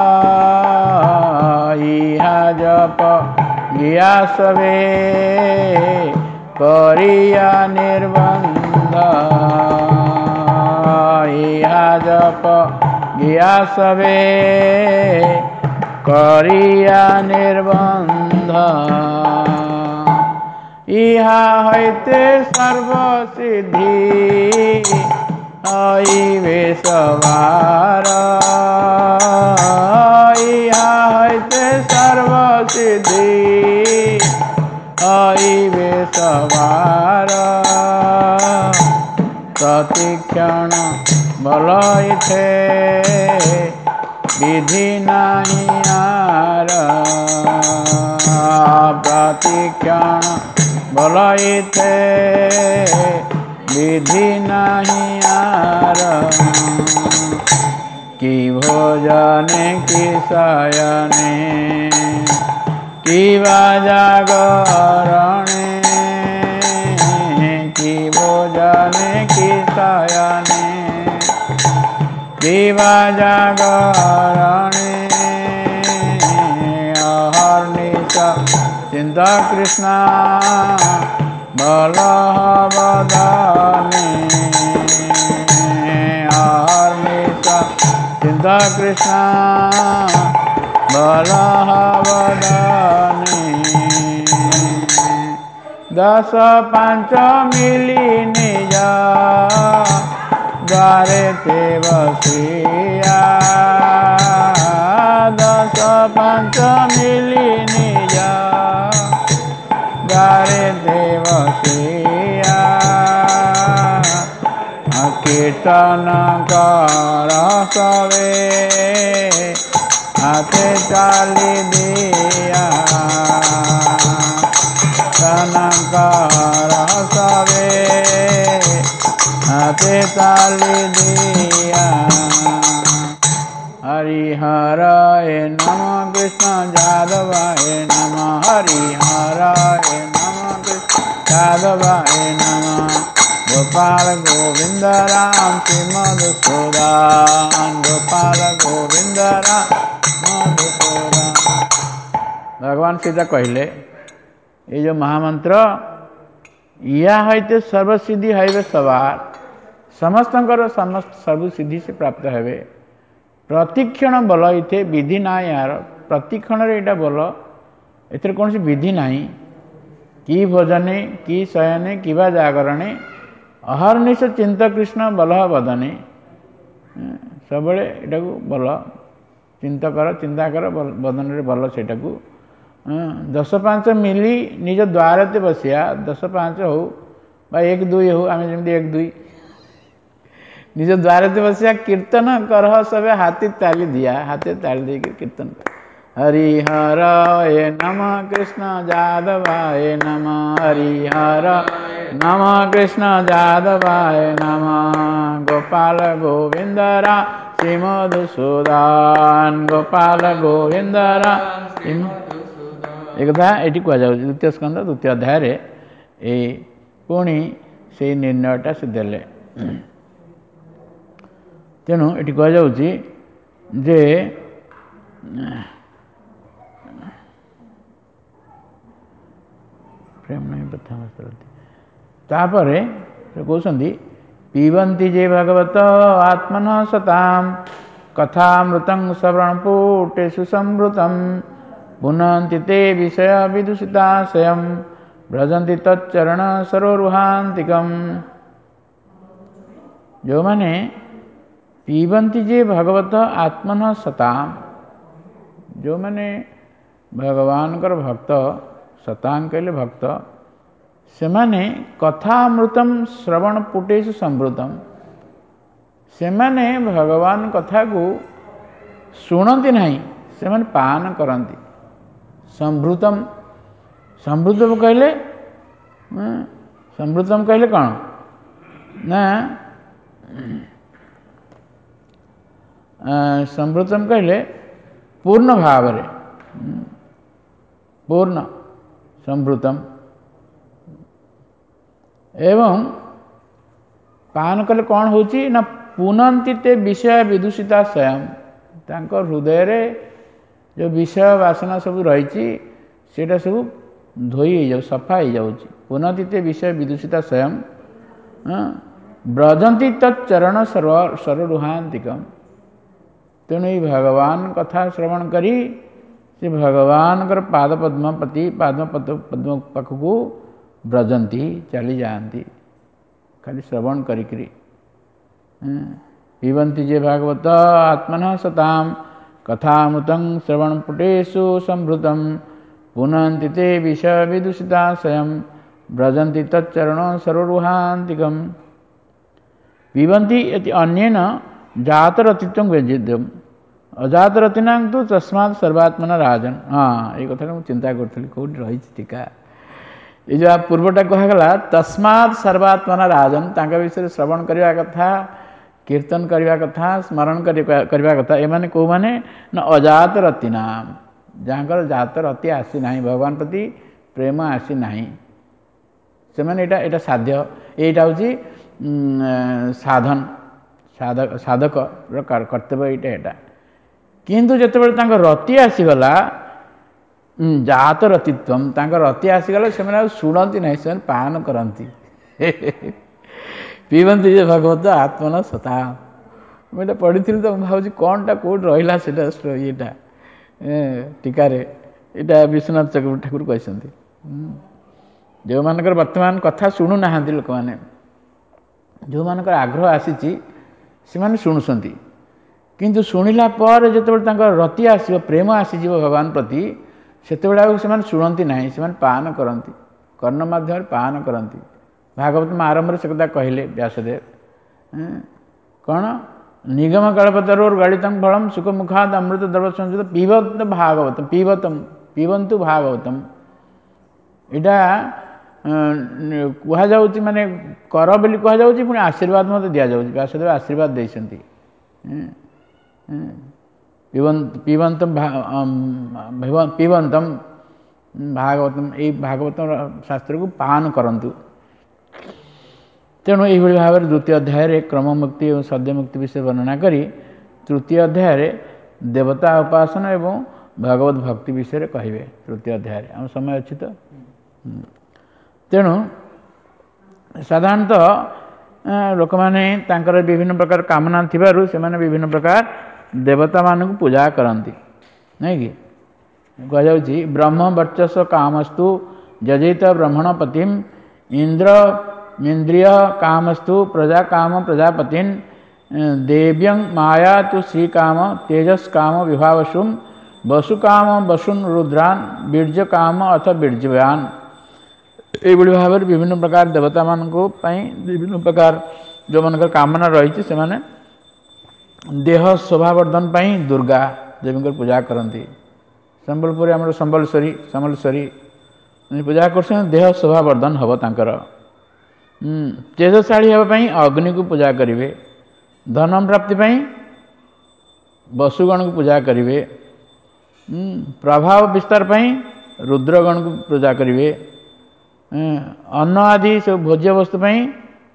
इहा जप गिया सवे करिया निर्बंध इहा जप गिया सवे करिया निर्बंध इहा हईते सर्वसिद्धि हईवे सवार इहा हईते सर्वसिद्धि हईवे सवार प्रतिक्षण बल इथे विधि नहीं आर प्रतिक्षण बल इथे विधि नहीं आर कि भोजने कि शयने कि जागरणे कि भोजने कि शयने कि जागरणे अहर्निश चिंता कृष्णा बलवदाने अहर्निश चिंता कृष्णा बलवदाने 10 5 मिली निज द्वारे ते बसिया 10 5 मिली निज द्वारे ते बसिया कीर्तन कर सवे हाथे चाली दिया कीर्तन कर सवे हाथे चाली दिया हरिहराय नमः कृष्ण जादवाय नमः हरिहराय नमः कृष्ण जादवाय नमः गोपाल गोविंद राम श्री मधुसूदन गोपाल गोविंद राम मधुसूदन भगवान सीता कहले ये जो महामंत्र या हईते सर्वसिद्धि हईवे सवार समस्तंकर समस्त सर्वसिद्धि से प्राप्त हेबे प्रतिक्षण बल इथे विधि ना यार प्रतिक्षण यहाँ बल एथर कौन विधि ना कि भोजने कि शयने कि जागरणे अहर्निश चिंत कृष्ण बल बदने सब यहाँ बल चिंता कर बदन बल से 10 5 मिली निज द्वार ते बसिया 10 5 हो 1 2 हो आम जमी 1 2 निज द्वार ते बसिया कीर्तन कर सब हाथी ताली दिया हाथी ताली दे कीर्तन हरिहराय नमः कृष्ण जादवाय नमः हरिहर नमः कृष्ण जादवाय नमः गोपाल गोविंद राम श्री मधुसूदन गोपाल गोविंद राम एक कथा ये कह द्वितीय स्कंद द्वितीय अध्याय पुणी ସେଇ ନିର୍ଣ୍ଣୟଟା ସେ ଦେଲେ। ତେଣୁ ଏଠି କୁହାଯାଉଛି ଯେ ପ୍ରେମ ନାହିଁ ପ୍ରଥମ ତାପରେ ସେ କହୁଛନ୍ତି ପିବନ୍ତି ଯେ ଭାଗବତ ଆତ୍ମନ ସତାମ୍ କଥାମୃତଂ ଶ୍ରବଣପୁଟେଷୁ ସମ୍ଭୃତଂ ପୁନନ୍ତି ते विषय विदूषिताशयं ବ୍ରଜନ୍ତି ତଚ୍ଚରଣ ସରୋରୁହାନ୍ତିକମ୍। ଯେଉଁମାନେ ପିବନ୍ତି ଯେ ଭଗବତ ଆତ୍ମନ ସତାମ୍, ଯେଉଁମାନେ ଭଗବାନଙ୍କର ଭକ୍ତ, ସତାଂ କହିଲେ ଭକ୍ତ, ସେମାନେ କଥାମୃତଂ ଶ୍ରବଣ ପୁଟେଷୁ ସମ୍ଭୃତମ୍, ସେମାନେ ଭଗବାନ କଥାକୁ ଶୁଣନ୍ତି ନାହିଁ, ସେମାନେ ପାନ କରନ୍ତି। ସମ୍ଭୃତମ୍, ସମ୍ଭୃତମ କହିଲେ ସମ୍ଭୃତମ କହିଲେ କ'ଣ ନା ସମ୍ଭୃତମ କହିଲେ ପୂର୍ଣ୍ଣ ଭାବରେ, ପୂର୍ଣ୍ଣ ସମ୍ଭୃତମ। ଏବଂ ପାନ କଲେ କ'ଣ ହେଉଛି ନା ପୁନନ୍ତି ତେ ବିଷୟ ବିଦୂଷିତା ସ୍ୱୟଂ, ତାଙ୍କ ହୃଦୟରେ ଯେଉଁ ବିଷୟ ବାସନା ସବୁ ରହିଛି ସେଇଟା ସବୁ ଧୋଇ ହେଇଯାଉଛି, ସଫା ହେଇଯାଉଛି। ପୁନନ୍ତି ତେ ବିଷୟ ବିଦୂଷିତା ସ୍ୱୟଂ ବ୍ରଜନ୍ତି ତଚ୍ଚରଣ ସରୋରୁହାନ୍ତିକମ୍। ତେଣୁ ଏଇ ଭଗବାନ କଥା ଶ୍ରବଣ କରି ସେ ଭଗବାନଙ୍କର ପାଦପଦ୍ମ ପ୍ରତି ପଦ୍ମ ପାଖକୁ ବ୍ରଜନ୍ତି, ଚାଲିଯାଆନ୍ତି ଖାଲି ଶ୍ରବଣ କରିକିରି। ପିବନ୍ତି ଯେ ଭାଗବତ ଆତ୍ମନଃ ସତାମ୍ କଥାମୃତଂ ଶ୍ରବଣ ପୁଟେଷୁ ସମ୍ଭୃତଂ ପୁନନ୍ତି ते विषय विदूषिताशयं ବ୍ରଜନ୍ତି ତଚ୍ଚରଣ ସରୋରୁହାନ୍ତିକମ୍। ପିବନ୍ତି ଇତି ଅନ୍ୟେନ ଜାତରତିତ୍ୱଂ ବ୍ୟଜିତମ୍ ଅଜାତରତିନାଂ ତୁ ତସ୍ମାତ୍ ସର୍ବାତ୍ମନା ରାଜନ୍। ହଁ, ଏଇ କଥାଟା ମୁଁ ଚିନ୍ତା କରୁଥିଲି କେଉଁଠି ରହିଛି ଟୀକା। ଏ ଯେଉଁ ପୂର୍ବଟା କୁହାଗଲା ତସ୍ମାତ୍ ସର୍ବାତ୍ମନା ରାଜନ୍, ତାଙ୍କ ବିଷୟରେ ଶ୍ରବଣ କରିବା କଥା, କୀର୍ତ୍ତନ କରିବା କଥା, ସ୍ମରଣ କରିବା କଥା। ଏମାନେ କେଉଁମାନେ ନା ଅଜାତରତିନାମ୍, ଯାହାଙ୍କର ଜାତରତି ଆସିନାହିଁ, ଭଗବାନ ପ୍ରତି ପ୍ରେମ ଆସିନାହିଁ, ସେମାନେ ଏଇଟା ସାଧ୍ୟ, ଏଇଟା ହେଉଛି ସାଧକର କର୍ତ୍ତବ୍ୟ ଏଇଟା। କିନ୍ତୁ ଯେତେବେଳେ ତାଙ୍କ ରତି ଆସିଗଲା, ଜାତରତିତ୍ୱം, ତାଙ୍କ ରତି ଆସିଗଲା, ସେମାନେ ଆଉ ଶୁଣନ୍ତି ନାହିଁ, ସେମାନେ ପାନ କରନ୍ତି। ପିବନ୍ତି ଯେ ଭଗବତ ଆତ୍ମନ ସତା। ମୁଁ ଏଇଟା ପଢ଼ିଥିଲି ତ, ମୁଁ ଭାବୁଛି କ'ଣଟା କେଉଁଠି ରହିଲା ସେଇଟା ଇଏଟା ଟୀକାରେ। ଏଇଟା ବିଶ୍ୱନାଥ ଚକ୍ରବର୍ତ୍ତୀ ଠାକୁର କହିଛନ୍ତି। ଯେଉଁମାନଙ୍କର ବର୍ତ୍ତମାନ କଥା ଶୁଣୁନାହାନ୍ତି ଲୋକମାନେ, ଯେଉଁମାନଙ୍କର ଆଗ୍ରହ ଆସିଛି ସେମାନେ ଶୁଣୁଛନ୍ତି, କିନ୍ତୁ ଶୁଣିଲା ପରେ ଯେତେବେଳେ ତାଙ୍କର ରତି ଆସିବ, ପ୍ରେମ ଆସିଯିବ ଭଗବାନ ପ୍ରତି, ସେତେବେଳେ ଆଉ ସେମାନେ ଶୁଣନ୍ତି ନାହିଁ, ସେମାନେ ପାନ କରନ୍ତି, କର୍ଣ୍ଣ ମାଧ୍ୟମରେ ପାନ କରନ୍ତି। ଭାଗବତମ ଆରମ୍ଭରେ ସେ କଥା କହିଲେ ବ୍ୟାସଦେବ। କ'ଣ ନିଗମ କଳ୍ପତରୋର୍ ଗଳିତଂ ଫଳଂ ସୁଖ ମୁଖାଦ୍ ଅମୃତ ଦ୍ରବ ସଂଯୁତ ପିବନ୍ତ ଭାଗବତମ୍, ପିବନ୍ତୁ ଭାଗବତମ୍। ଏଇଟା କୁହାଯାଉଛି, ମାନେ କର ବୋଲି କୁହାଯାଉଛି, ପୁଣି ଆଶୀର୍ବାଦ ମଧ୍ୟ ଦିଆଯାଉଛି। ବ୍ୟାସଦେବ ଆଶୀର୍ବାଦ ଦେଇଛନ୍ତି। ପିବନ୍ତମ୍ ଭାଗବତମ୍, ଏଇ ଭାଗବତ ଶାସ୍ତ୍ରକୁ ପାନ କରନ୍ତୁ। ତେଣୁ ଏହିଭଳି ଭାବରେ ଦ୍ୱିତୀୟ ଅଧ୍ୟାୟରେ କ୍ରମମୁକ୍ତି ଏବଂ ସଦ୍ୟମୁକ୍ତି ବିଷୟ ବର୍ଣ୍ଣନା କରି ତୃତୀୟ ଅଧ୍ୟାୟରେ ଦେବତା ଉପାସନା ଏବଂ ଭଗବତ ଭକ୍ତି ବିଷୟରେ କହିବେ। ତୃତୀୟ ଅଧ୍ୟାୟରେ ଆମ ସମୟ ଅଛି ତ। ତେଣୁ ସାଧାରଣତଃ ଲୋକମାନେ ତାଙ୍କର ବିଭିନ୍ନ ପ୍ରକାର କାମନା ଥିବାରୁ ସେମାନେ ବିଭିନ୍ନ ପ୍ରକାର ଦେବତାମାନଙ୍କୁ ପୂଜା କରନ୍ତି, ନାଇଁ କି? କୁହାଯାଉଛି ବ୍ରହ୍ମ ବର୍ଚସ୍ୱ କାମସ୍ତୁ ଯଜେତ ବ୍ରହ୍ମଣ ପତିମ୍ ଇନ୍ଦ୍ରିୟ କାମସ୍ତୁ ପ୍ରଜା କାମ ପ୍ରଜାପତିନ୍ ଦେବ୍ୟଂ ମାୟା ତୁ ଶ୍ରୀକାମ ତେଜସ୍ କାମ ବିଭାବସୁନ୍ ବସୁ କାମ ବସୁନ୍ ରୁଦ୍ରାନ୍ ବୀର୍ଯ୍ୟ କାମ ଅଥ ବୀର୍ଯ୍ୟବାନ୍। ଏଇଭଳି ଭାବରେ ବିଭିନ୍ନ ପ୍ରକାର ଦେବତାମାନଙ୍କ ପାଇଁ ବିଭିନ୍ନ ପ୍ରକାର ଯେଉଁମାନଙ୍କର କାମନା ରହିଛି, ସେମାନେ ଦେହ ଶୋଭାବର୍ଦ୍ଧନ ପାଇଁ ଦୁର୍ଗା ଦେବୀଙ୍କର ପୂଜା କରନ୍ତି। ସମ୍ବଲପୁରୀ ଆମର ସମଲେଶ୍ୱରୀ ପୂଜା କରୁଛନ୍ତି, ଦେହ ଶୋଭାବର୍ଦ୍ଧନ ହେବ ତାଙ୍କର। ତେଜଶାଳୀ ହେବା ପାଇଁ ଅଗ୍ନିକୁ ପୂଜା କରିବେ, ଧନ ପ୍ରାପ୍ତି ପାଇଁ ବସୁଗଣକୁ ପୂଜା କରିବେ, ପ୍ରଭାବ ବିସ୍ତାର ପାଇଁ ରୁଦ୍ରଗଣକୁ ପୂଜା କରିବେ, ଅନ୍ନ ଆଦି ସବୁ ଭୋଜ୍ୟ ବସ୍ତୁ ପାଇଁ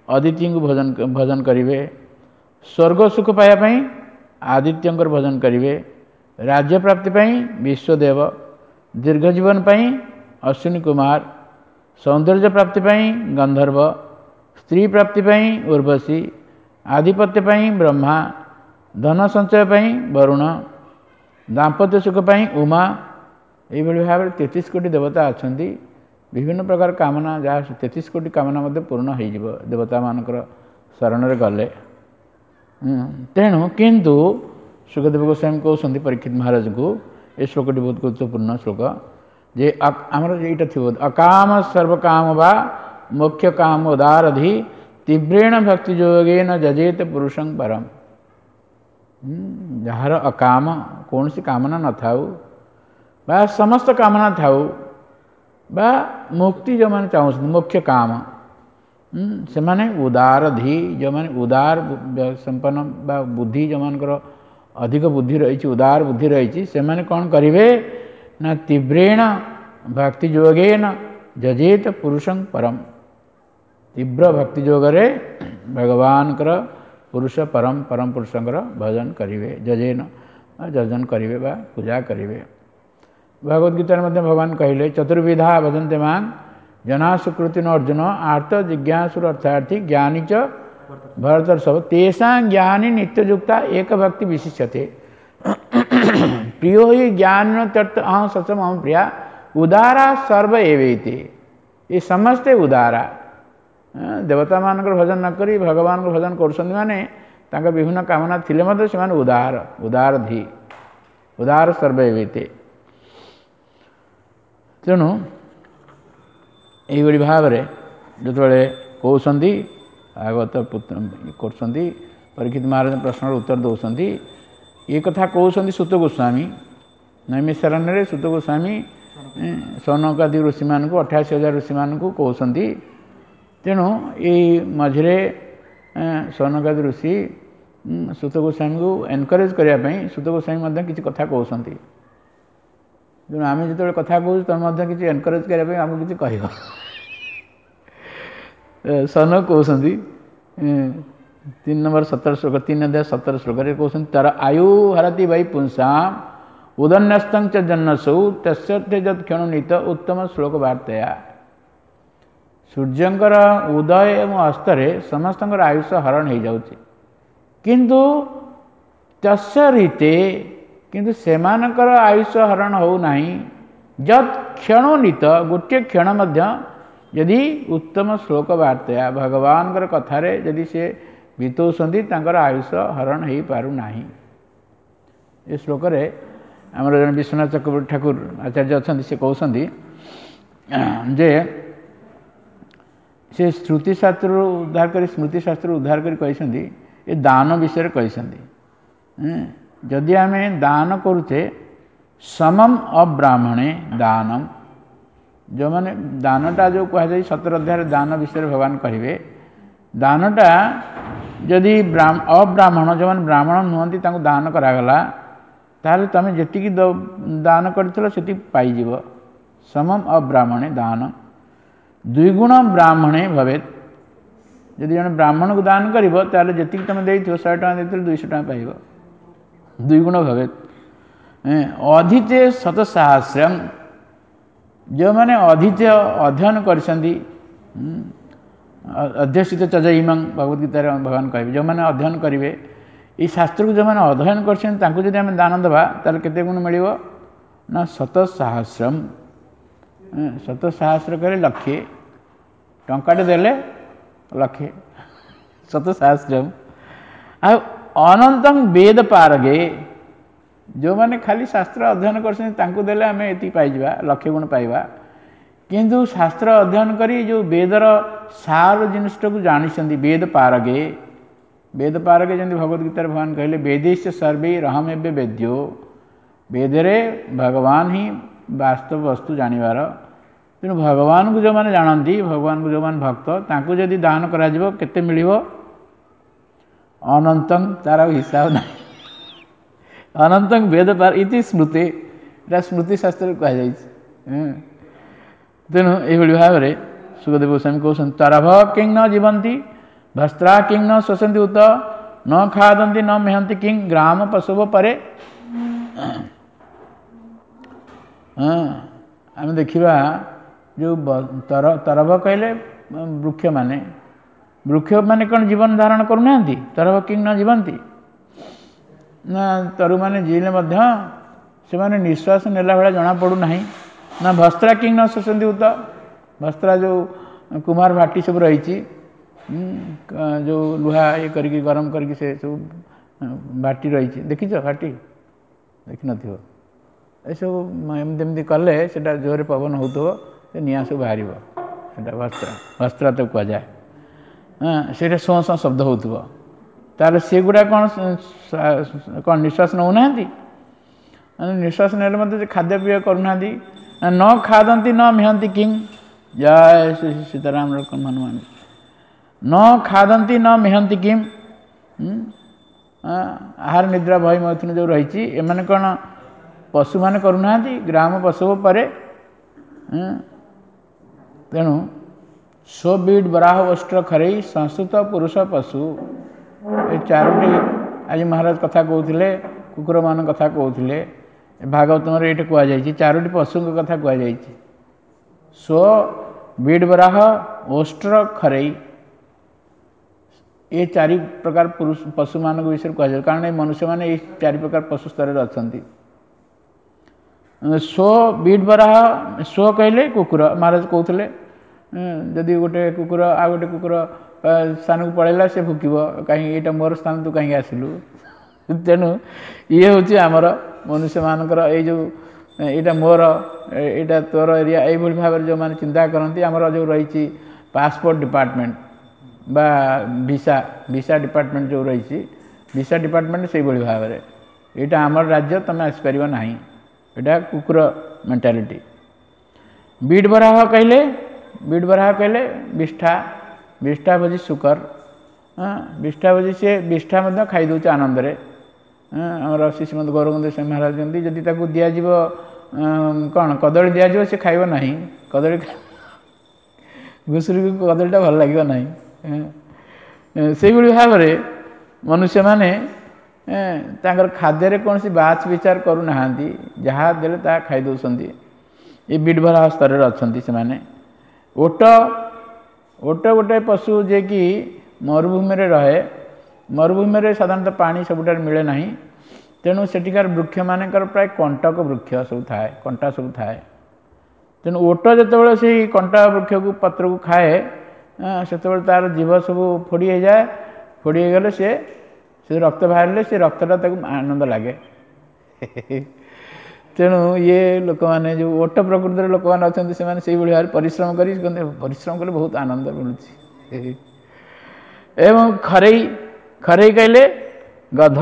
अदिति को भजन करेंगे, स्वर्ग सुख पाइबापी आदित्यंकर भजन करेंगे, राज्य प्राप्ति विश्वदेव, दीर्घ जीवन अश्विनी कुमार, सौंदर्य प्राप्ति गंधर्व, स्त्री प्राप्ति उर्वशी, आधिपत्य ब्रह्मा, धन संचय वरुण, दाम्पत्य सुख उमा, ये भाव में 33 कोटी देवता अच्छा। विभिन्न प्रकार कामना जहाँ 33 कोटी कामना पूर्ण हो देवता मानकर शरण में गले। तेणु किंतु सुखदेव गोस्वामी कहते परीक्षित महाराज को ये श्लोकटी बहुत गुरुत्वपूर्ण श्लोक जे आमर ये थी अकाम सर्वकाम वा मुख्य काम उदारधि तीव्रेण भक्ति योगेन जजेत पुरुषं परम। जार अकाम कौन सी कामना न थाऊ बा समस्त कामना थाऊ बा मुक्ति जो मैंने चाहते मुख्य काम से माने उदारधि जो मैंने उदार संपन्न बा बुद्धि जो मानकर अधिक बुद्धि रही उदार बुद्धि रही से माने कौन करेंगे ना तीव्रेण भक्ति योगेन जजेत पुरुषं परम। तीव्र भक्ति योगरे भगवान पुरुष परम परम पुरुषंकर भजन करेंगे, जजेन जजन करेंगे बा पूजा करेंगे। भगवद गीता में भगवान कहले चतुर्विधा भजन्ते मां जना सुकृति अर्जुन आर्त जिज्ञासुर अर्थार्थी ज्ञानी च भरतर सब तेषा ज्ञानी नित्ययुक्ता एक भक्ति विशिष्यते प्रियो ही ज्ञान तत्त अहम सचम अहम प्रिया उदारा सर्व एवेते। ये समस्ते उदारा देवता मान भजन न करी भगवान को भजन कर माने विभिन्न कामना थिले मध्य से उदार उदार धी उदार सर्व एवेते। तेणु यही भाव में जो कहते आगत कर परीक्षित महाराज प्रश्न उत्तर दौरान ये कथा कहते सुत गोस्वामी नैमिषारण्य सुत गोस्वामी सौनकादि ऋषि मान 88,000 ऋषि मान कहते। तेणु ये मझे सौनकादि ऋषि सुत गोस्वामी को एनकरेज करने सुत गोस्वामी किसी कथा कहते। तेणु आम जो कथा कहूँ तुम किसी एनकरेज करने आमको किसी कह सौनक कहते 3 नंबर 17 श्लोक 3 अध्याय 17 श्लोक कहते तर आयु हरति वै पुंसा उदन्यस्तं च जन्नसौ तस्यर्थे जत क्षणुनीत उत्तम श्लोक वार्तया। सूर्यंकर उदय एवं अस्तरे समस्त आयुष हरण हो जाउछि किंतु तस्य रीते किंतु सेमानकर आयुष हरण हो नहीं जत क्षणुनीत गोटे क्षण मध्य यदि उत्तम श्लोक वार्तया भगवान कथार यदि से बीतौंती आयुष हरण हो पारु नाही। ये श्लोक आमर जन विश्वनाथ चक्रवर्ती ठाकुर आचार्य अच्छा से कहते जे से श्रुति शास्त्र उद्धार कर स्मृति शास्त्र उद्धार कर कहते ये दान विषय कहते जदि आम दान करुचे समम अब्राह्मणे दानम जो मैंने दानटा जो कहुई 17 अध्याय दान विषय भगवान कहे दानटा जदि अब्राह्मण जो मैंने ब्राह्मण नुहति दान करागला ताले तुम जी दान कर पाइब समम अब्राह्मणे दान द्विगुण ब्राह्मणे भवेत। यदि जन ब्राह्मण को दान कर जी तुम दे 100 टଙ୍କା देते 200 टଙ୍କା पाइब द्विगुण भवेत। अधिते शतसहस्रम जो मैंने अधित्य अध्ययन कर अध्यसित चजइमं भगवद्गीता भगवान कहे जो मैंने अध्ययन करेंगे ये शास्त्र को जो मैंने अध्ययन कर दान देवा तार केते गुण मिल ना 100,000 100,000 करे लक्षे टंकाटे देले लक्षे 100,000 अनंतं वेद पारगे जो मैंने खाली शास्त्र अध्ययन करदेले आम ये पाइबा लक्षे गुण पाइबा किंतु शास्त्र अध्ययन करी जो वेदर सार जिनटा को जानी वेद पारगे जमी भगवद्गीता भगवान कहले वेदेश सर्वे रहम एवं वेद्यो वेदरे भगवान ही वास्तव वस्तु जानिबार। तेणु भगवान को जो मैंने जानती भगवान को जो मैंने भक्त तांको जदि दान करा केते मिलिबो अनंतं तार हिसाब ना अनंतं वेद पार इति स्मृति स्मृति शास्त्र कहुई। तेणु ये भाव में सुखदेव गोस्वामी कहते तरभ किं न जीवंती ଭସ୍ତ୍ରା କିଂ ନ ଶୋଷନ୍ତି ଉତ ନ ଖାଦନ୍ତି ନ ମେହନ୍ତି କିଂ ଗ୍ରାମ ପଶୁବ ପରେ। ଆମେ ଦେଖିବା ଯେଉଁ ତରଭ କହିଲେ ବୃକ୍ଷମାନେ କ'ଣ ଜୀବନ ଧାରଣ କରୁନାହାନ୍ତି? ତରଭ କିଂ ନ ଜୀବନ୍ତି ନା ତରୁମାନେ ଜିଇଲେ ମଧ୍ୟ ସେମାନେ ନିଶ୍ୱାସ ନେଲା ଭଳିଆ ଜଣାପଡ଼ୁନାହିଁ। ନା ଭସ୍ତ୍ରା କିଂ ନ ଶୋଷନ୍ତି ଉତ ଭସ୍ତ୍ରା ଯେଉଁ କୁମାର ଭାଟି ସବୁ ରହିଛି ଯେଉଁ ଲୁହା କରିକି ଗରମ କରିକି ସେ ସବୁ ଭାଟି ରହିଛି, ଦେଖିଛ ଭାଟି? ଦେଖିନଥିବ। ଏସବୁ ଏମିତି କଲେ ସେଇଟା ଜୋରରେ ପବନ ହେଉଥିବ, ସେ ନିଆଁ ସବୁ ବାହାରିବ, ସେଇଟା ଭସ୍ତ୍ରା ତ କୁହାଯାଏ। ସେଇଟା ଶୋଁ ଶୋଁ ଶବ୍ଦ ହେଉଥିବ। ତାହେଲେ ସେଗୁଡ଼ା କ'ଣ ନିଶ୍ୱାସ ନେଉନାହାନ୍ତି? ନିଶ୍ୱାସ ନେଲେ ମଧ୍ୟ ସେ ଖାଦ୍ୟପେୟ କରୁନାହାନ୍ତି। ନ ଖାଦନ୍ତି ନ ମେହନ୍ତି କିଂ ଜୟ ଶ୍ରୀ ସୀତାରାମ ଲକ୍ଷ୍ମଣ ହନୁମାନ। ନ ଖାଦନ୍ତି ନ ମେହନ୍ତି କିଂ ଆହାର ନିଦ୍ରା ଭୟ ମୈଥୁନ ଯେଉଁ ରହିଛି, ଏମାନେ କ'ଣ ପଶୁମାନେ କରୁନାହାନ୍ତି? ଗ୍ରାମ ପଶୁ ପରେ। ତେଣୁ ସ୍ୱବିଡ଼ ବରାହ ଓଷ୍ଟ୍ର ଖରେଇ ସଂସ୍କୃତ ପୁରୁଷ ପଶୁ, ଏ ଚାରୋଟି ଆଜି ମହାରାଜ କଥା କହୁଥିଲେ, କୁକୁରମାନଙ୍କ କଥା କହୁଥିଲେ। ଭାଗବତମରେ ଏଇଠି କୁହାଯାଇଛି ଚାରୋଟି ପଶୁଙ୍କ କଥା କୁହାଯାଇଛି। ସ୍ୱବିଡ଼ ବରାହ ଓଷ୍ଟ୍ର ଖରେଇ, ଏ ଚାରି ପ୍ରକାର ପଶୁମାନଙ୍କ ବିଷୟରେ କୁହାଯାଏ, କାରଣ ଏ ମନୁଷ୍ୟମାନେ ଏଇ ଚାରି ପ୍ରକାର ପଶୁ ସ୍ତରରେ ଅଛନ୍ତି। ସ୍ୱବିଡ଼ ବରାହ, ସ୍ୱ କହିଲେ କୁକୁର। ମହାରାଜ କହୁଥିଲେ ଯଦି ଗୋଟେ କୁକୁର ଆଉ ଗୋଟେ କୁକୁର ସ୍ଥାନକୁ ପଳେଇଲା, ସେ ଭୁକିବ, କାହିଁକି ଏଇଟା ମୋର ସ୍ଥାନ, ତୁ କାହିଁକି ଆସିଲୁ? ତେଣୁ ଇଏ ହେଉଛି ଆମର ମନୁଷ୍ୟମାନଙ୍କର ଏଇ ଯେଉଁ ଏଇଟା ମୋର, ଏଇଟା ତୋର ଏରିଆ, ଏଇଭଳି ଭାବରେ ଯେଉଁମାନେ ଚିନ୍ତା କରନ୍ତି। ଆମର ଯେଉଁ ରହିଛି ପାସପୋର୍ଟ ଡିପାର୍ଟମେଣ୍ଟ ବା ଭିସା ଡିପାର୍ଟମେଣ୍ଟ ଯେଉଁ ରହିଛି, ଭିସା ଡିପାର୍ଟମେଣ୍ଟ ସେଇଭଳି ଭାବରେ, ଏଇଟା ଆମର ରାଜ୍ୟ, ତୁମେ ଆସିପାରିବ ନାହିଁ, ଏଇଟା କୁକୁର ମେଣ୍ଟାଲିଟି। ବିଡ଼ ବରାହ କହିଲେ ବିଷ୍ଠା ଭୋଜି ଶୁକର। ବିଷ୍ଠା ଭୋଜି, ସେ ବିଷ୍ଠା ମଧ୍ୟ ଖାଇଦେଉଛି ଆନନ୍ଦରେ। ଆମର ଶ୍ରୀମଦ୍ ଗୌରଙ୍ଗ ମହାରାଜ ଯେମିତି, ଯଦି ତାକୁ ଦିଆଯିବ କ'ଣ କଦଳୀ ଦିଆଯିବ, ସେ ଖାଇବ ନାହିଁ। କଦଳୀ ଘୁଷୁରିକୁ କଦଳୀଟା ଭଲ ଲାଗିବ ନାହିଁ। ସେଇଭଳି ଭାବରେ ମନୁଷ୍ୟମାନେ ତାଙ୍କର ଖାଦ୍ୟରେ କୌଣସି ବାଛ ବିଚାର କରୁନାହାନ୍ତି, ଯାହା ଦେଲେ ତାହା ଖାଇ ଦେଉଛନ୍ତି। ଏ ବିଡ଼ ବରାହ ସ୍ତରରେ ଅଛନ୍ତି ସେମାନେ। ଓଟ ଗୋଟେ ପଶୁ ଯିଏକି ମରୁଭୂମିରେ ରହେ। ମରୁଭୂମିରେ ସାଧାରଣତଃ ପାଣି ସବୁଠାରେ ମିଳେ ନାହିଁ, ତେଣୁ ସେଠିକାର ବୃକ୍ଷମାନଙ୍କର ପ୍ରାୟ କଣ୍ଟକ ବୃକ୍ଷ ସବୁ ଥାଏ, କଣ୍ଟା ସବୁ ଥାଏ। ତେଣୁ ଓଟ ଯେତେବେଳେ ସେଇ କଣ୍ଟା ବୃକ୍ଷକୁ ପତ୍ରକୁ ଖାଏ, ସେତେବେଳେ ତା'ର ଜୀଭ ସବୁ ଫୋଡ଼ି ହେଇଯାଏ। ଫୋଡ଼ି ହେଇଗଲେ ସେ ରକ୍ତ ବାହାରିଲେ ସେ ରକ୍ତଟା ତାକୁ ଆନନ୍ଦ ଲାଗେ। ତେଣୁ ଇଏ ଲୋକମାନେ ଯେଉଁ ଓଟ ପ୍ରକୃତିର ଲୋକମାନେ ଅଛନ୍ତି, ସେମାନେ ସେଇଭଳି ଭାବରେ ପରିଶ୍ରମ କଲେ ବହୁତ ଆନନ୍ଦ ମିଳୁଛି। ଏବଂ ଖରେଇ କହିଲେ ଗଧ।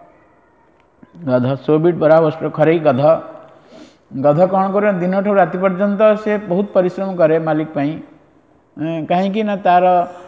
ସ୍ୱବିଡ଼ ବରାହ ଓଷ୍ଟ୍ର ଖରେଇ ଗଧ। ଗଧ କ'ଣ କରେ? ଦିନଠୁ ରାତି ପର୍ଯ୍ୟନ୍ତ ସେ ବହୁତ ପରିଶ୍ରମ କରେ ମାଲିକ ପାଇଁ। କାହିଁକି ନା ତା'ର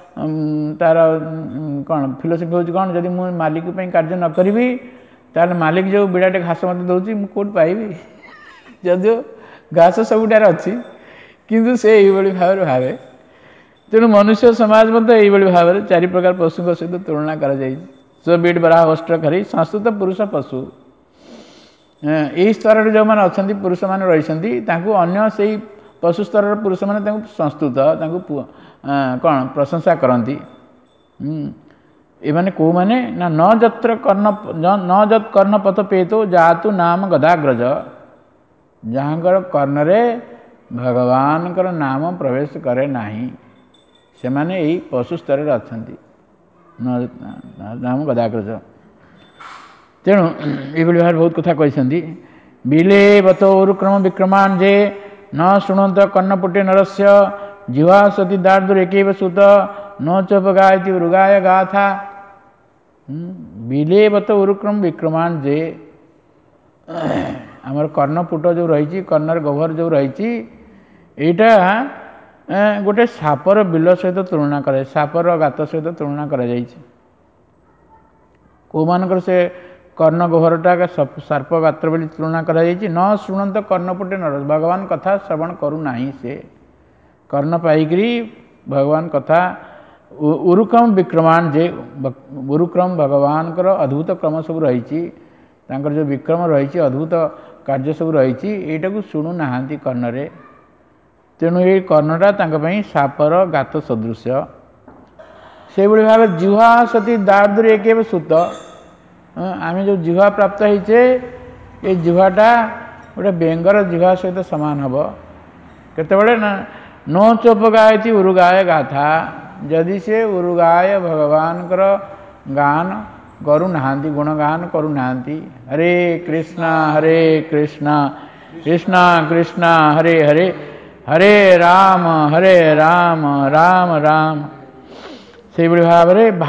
କ'ଣ ଫିଲୋସଫି ହେଉଛି କ'ଣ, ଯଦି ମୁଁ ମାଲିକ ପାଇଁ କାର୍ଯ୍ୟ ନ କରିବି, ତାହେଲେ ମାଲିକ ଯେଉଁ ବିଡ଼ାଟେ ଘାସ ମୋତେ ଦେଉଛି, ମୁଁ କେଉଁଠି ପାଇବି? ଯଦିଓ ଘାସ ସବୁଠାରେ ଅଛି, କିନ୍ତୁ ସେ ଏଇଭଳି ଭାବରେ ଭାବେ। ତେଣୁ ମନୁଷ୍ୟ ସମାଜ ମଧ୍ୟ ଏଇଭଳି ଭାବରେ ଚାରି ପ୍ରକାର ପଶୁଙ୍କ ସହିତ ତୁଳନା କରାଯାଇଛି। ସ୍ୱବିଡ଼ ବରାହ ଓଷ୍ଟ୍ର ଖରେଇ ସଂସ୍କୃତ ପୁରୁଷ ପଶୁ। ଏହି ସ୍ତରରେ ଯେଉଁମାନେ ଅଛନ୍ତି, ପୁରୁଷମାନେ ରହିଛନ୍ତି, ତାଙ୍କୁ ଅନ୍ୟ ସେଇ ପଶୁ ସ୍ତରର ପୁରୁଷମାନେ ତାଙ୍କୁ ସଂସ୍କୃତ, ତାଙ୍କୁ କ'ଣ ପ୍ରଶଂସା କରନ୍ତି। ଏମାନେ କେଉଁମାନେ? ନା ନ ଯତ୍ କର୍ଣ୍ଣ ପଥ ପେତୋ ଯାତୁ ନାମ ଗଦାଗ୍ରଜ। ଯାହାଙ୍କର କର୍ଣ୍ଣରେ ଭଗବାନଙ୍କର ନାମ ପ୍ରବେଶ କରେ ନାହିଁ, ସେମାନେ ଏଇ ପଶୁ ସ୍ତରରେ ଅଛନ୍ତି, ନାମ ଗଦାଗ୍ରଜ। ତେଣୁ ଏଇଭଳି ଭାବରେ ବହୁତ କଥା କହିଛନ୍ତି। ବିଲେ ବତ ଉରୁକ୍ରମ ବିକ୍ରମାନ୍ ଯେ ନ ଶୃଣନ୍ତ କର୍ଣ୍ଣପୁଟେ ନରସ୍ୟ ଜିହ୍ୱା ସତି ଦାର୍ଦୁର ଏକୈବ ସୁତ ନ ଚୋପଗାୟତି ମୃଗାୟ ଗାଥା। ବିଲେ ବତ ଉରୁକ୍ରମ ବିକ୍ରମାନ୍ ଯେ, ଆମର କର୍ଣ୍ଣପୁଟ ଯେଉଁ ରହିଛି, କର୍ଣ୍ଣର ଗହ୍ୱର ଯେଉଁ ରହିଛି, ଏଇଟା ଗୋଟେ ସାପର ବିଲ ସହିତ ତୁଳନା କରାଯାଏ, ସାପର ଗାତ ସହିତ ତୁଳନା କରାଯାଇଛି। କେଉଁମାନଙ୍କର ସେ କର୍ଣ୍ଣ ଗହ୍ୱରଟା ସର୍ପ ଗାତ୍ର ବୋଲି ତୁଳନା କରାଯାଇଛି। ନ ଶୁଣନ୍ତ କର୍ଣ୍ଣପୁଟେ ନର, ଭଗବାନ କଥା ଶ୍ରବଣ କରୁନାହିଁ। ସେ କର୍ଣ୍ଣ ପାଇକରି ଭଗବାନ କଥା उरुक्रम विक्रमान जे उरुक्रम भगवान अद्भुत क्रम सब रही जो विक्रम रही अद्भुत कार्य सब रही यटा को शुणु ना कर्णरे तेणु ये कर्णटा सापर गात सदृश से भाव जिह्वा सती दार्दुर एक सुत आम जो जिह्वा प्राप्त होचे ये जिह्वाटा गोटे बेंगर जिह्वा सहित सामान हम केतबेले ना नो चोपगायती उरुगाय गाथा जदि से उरुगाय भगवान गान करूना गुणगान करूना हरे कृष्णा कृष्णा कृष्णा हरे हरे हरे राम राम राम से भाव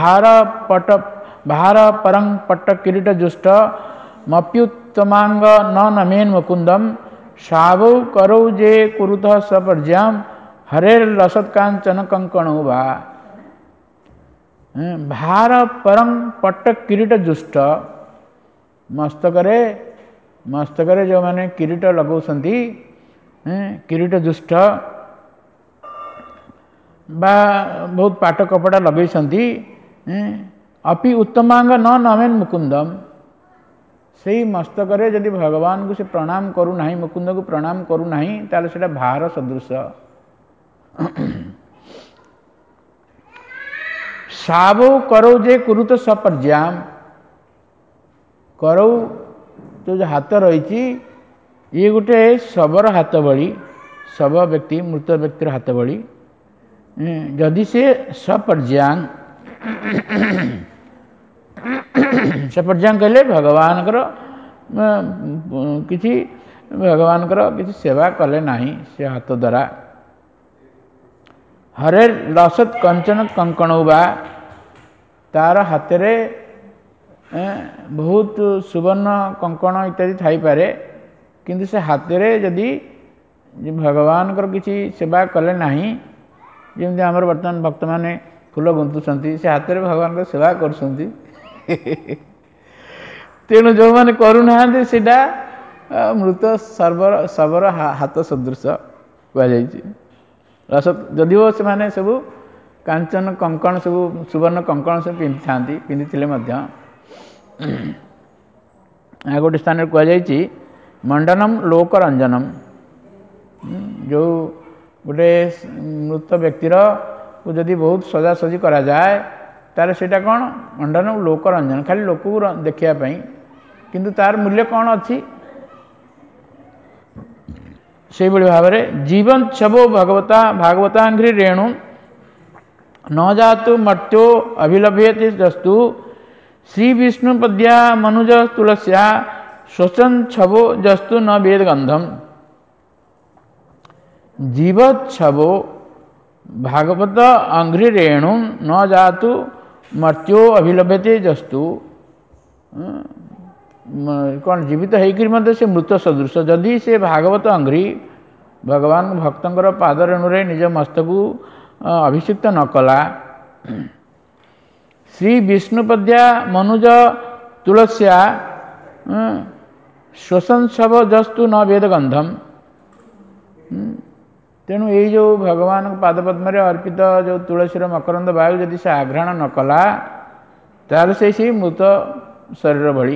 भार परं पट्ट किरीट जुष्ट मप्युत्तमांग न नमेन मुकुंदम सावौ करौ जे कुरुत सपर्ज्याम हरे रसत कांचन कंकण वा भार परं पट्ट किरीट जुष्ट मस्तकरे जो माने किरीट लगौसंती किरीट जुष्ट बा बहुत पाट कपड़ा लगैसंती अपि उत्तमांग न नमेन मुकुंदम से मस्तकरे यदि भगवान को से प्रणाम करू नहीं मुकुंद को प्रणाम करू नहीं ताले सेटा भार सदृश सावो करौ जे कुरुत सपर्ज्याम करौ तो जो हाथ रही ये गोटे शबर हाथ भली शब व्यक्ति मृत व्यक्तिर हाथ भली जदि से सपर्ज्यांग सपर्ज्यांग कहले भगवान किसी भगवान किसी सेवा कले नहीं से हाथ द्वारा हरे लसत कंचन कंकण बा तार हाथ रे बहुत सुवर्ण कंकण इत्यादि थाई पारे किंतु से हाथ रे यदि भगवान किसी सेवा कले नहीं जमी आमर बर्तमान भक्त माने फूल गुंथुंट से हाथ में भगवान को सेवा कर तेणु जो मैंने करूना मृत शबर हाथ सदृश कहुई रसत जदिव से माने सब कांचन कंकण सब सुवर्ण कंकण सब पिंधि गोटे स्थान कहुई मंडनम लोकरंजनम जो गोटे मृत व्यक्तिर को जदि बहुत सजासजी करा जाए तार सेटा कौन मंडनम लोकरंजन खाली लोक को देखापी किंतु तार मूल्य कौन अच्छी से भाव में जीवन छबो भागवतांघ्रि रेणु न जातु मर्त्यो अभिलभ्यते जस्तु श्री विष्णु पद्या मनुज तुलस्या श्वसन छबो जस्तु न वेद गंधम जीवत छबो भागवत अंघ्रि रेणु न जातु मर्त्यो अभिलभ्यते जस्तु कौन जीवित होकर से मृत सदृश जदि से भागवत अंघ्रि भगवान भक्तर पाद रेणुरे निज मस्तक अभिषिक्त न कला श्री विष्णुपद्या मनुज तुलस्या श्वसन शव जस्तु न वेद गंधम तेणु ये जो भगवान पादपद्म अर्पित जो तुलसीर मकरंद वायु यदि से आघ्राण न कला तार से मृत शरीर भली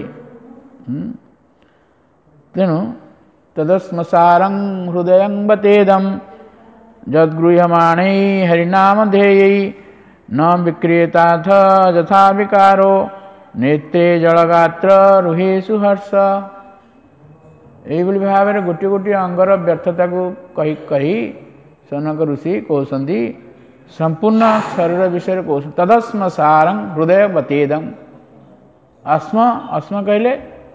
तेणु तदस्मसारं हृदय बतेदम जद्गृह्यमाणे हरिनाम ध्येय न विक्रियताथ यथा विकारो नेत्रे जलगात्र रुहेशु हर्ष यही भाव में गोटे गोटे अंगर व्यर्थता को कही सनक ऋषि कहते संपूर्ण शरीर विषय कह तदस्मसारं हृदय बतेदम अस्म कहले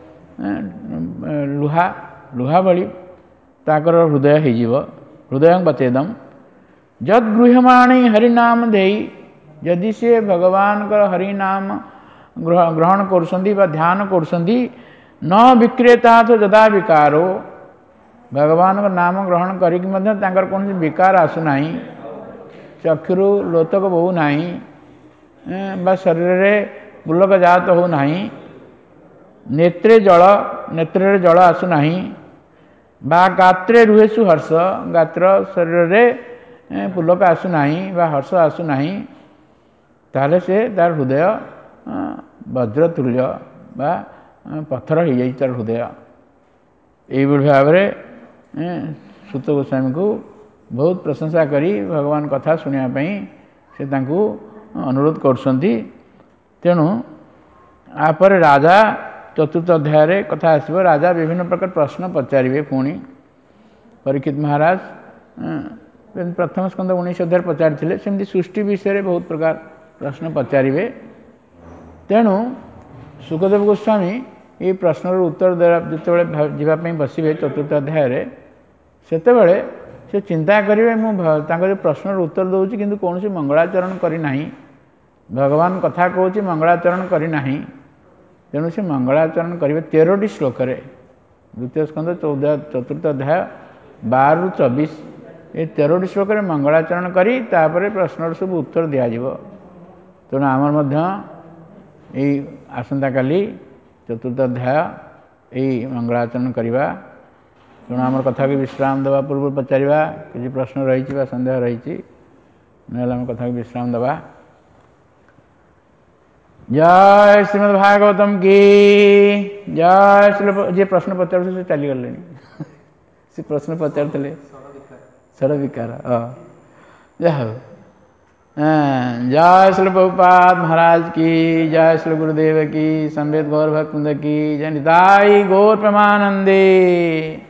लुहा लुहा भली ताकर हृदय हृदय बतेदम जद गृह्यमाणी हरिनाम देई यदि से भगवान हरिनाम ग्रहण करुँच ध्यान करुँच न विक्रेता तो जदा विकारो भगवान नाम ग्रहण करी कौन विकार आसुना चक्षुरु लोतक बहुना बा शरीर पुलक जात होना नेत्रे जल आसुना बा गात्रे रुहेशु हर्ष गात्र शरीर पुलक आसुना बा हर्ष आसुना ताहले से तार हृदय वज्र तुल्य बा पत्थर हो जाए तार हृदय। यही भाव में सूत गोस्वामी को बहुत प्रशंसा करी भगवान कथा शुणापी से अनुरोध करछंती। तेणु आपर राजा चतुर्थ अध्याय कथा आसब। राजा विभिन्न प्रकार प्रश्न पचारे पुणी परीक्षित महाराज प्रथम स्कंद 19 अध्याय पचारि सेमती सृष्टि विषय बहुत प्रकार प्रश्न पचारे। तेणु सुखदेव गोस्वामी ये प्रश्नर उत्तर जिते जावाई बसवे चतुर्थ अध्याय सेतेबले से चिंता करेंगे मुझे प्रश्नर उत्तर दूसरी किंतु कौन मंगलाचरण करना भगवान कथा कौच मंगलाचरण करना। तेणु से मंगलाचरण करेंगे 13टी श्लोक द्वितीय स्कंद 14 चतुर्थ अध्याय 12 ରୁ 24 ये 13टी श्लोक मंगलाचरण करी तापर प्रश्नर सब उत्तर दिज्व। तेणु आमर यही आसंता काली चतुर्थ अध्याय यही मंगलाचरण करवा। तेणु आम कथा को विश्राम देवा पूर्व पचारा किसी प्रश्न रही सन्देह रही ना कथा को विश्राम देवा। जय श्रीमद् भागवतम की जय। जी प्रश्न पचार से चली गले से प्रश्न पचारे सर विकार जय जय श्री प्रभुपाद महाराज की जय श्री गुरुदेव की संवेद गौर भक्त की जय निताई गौर प्रमानंदे।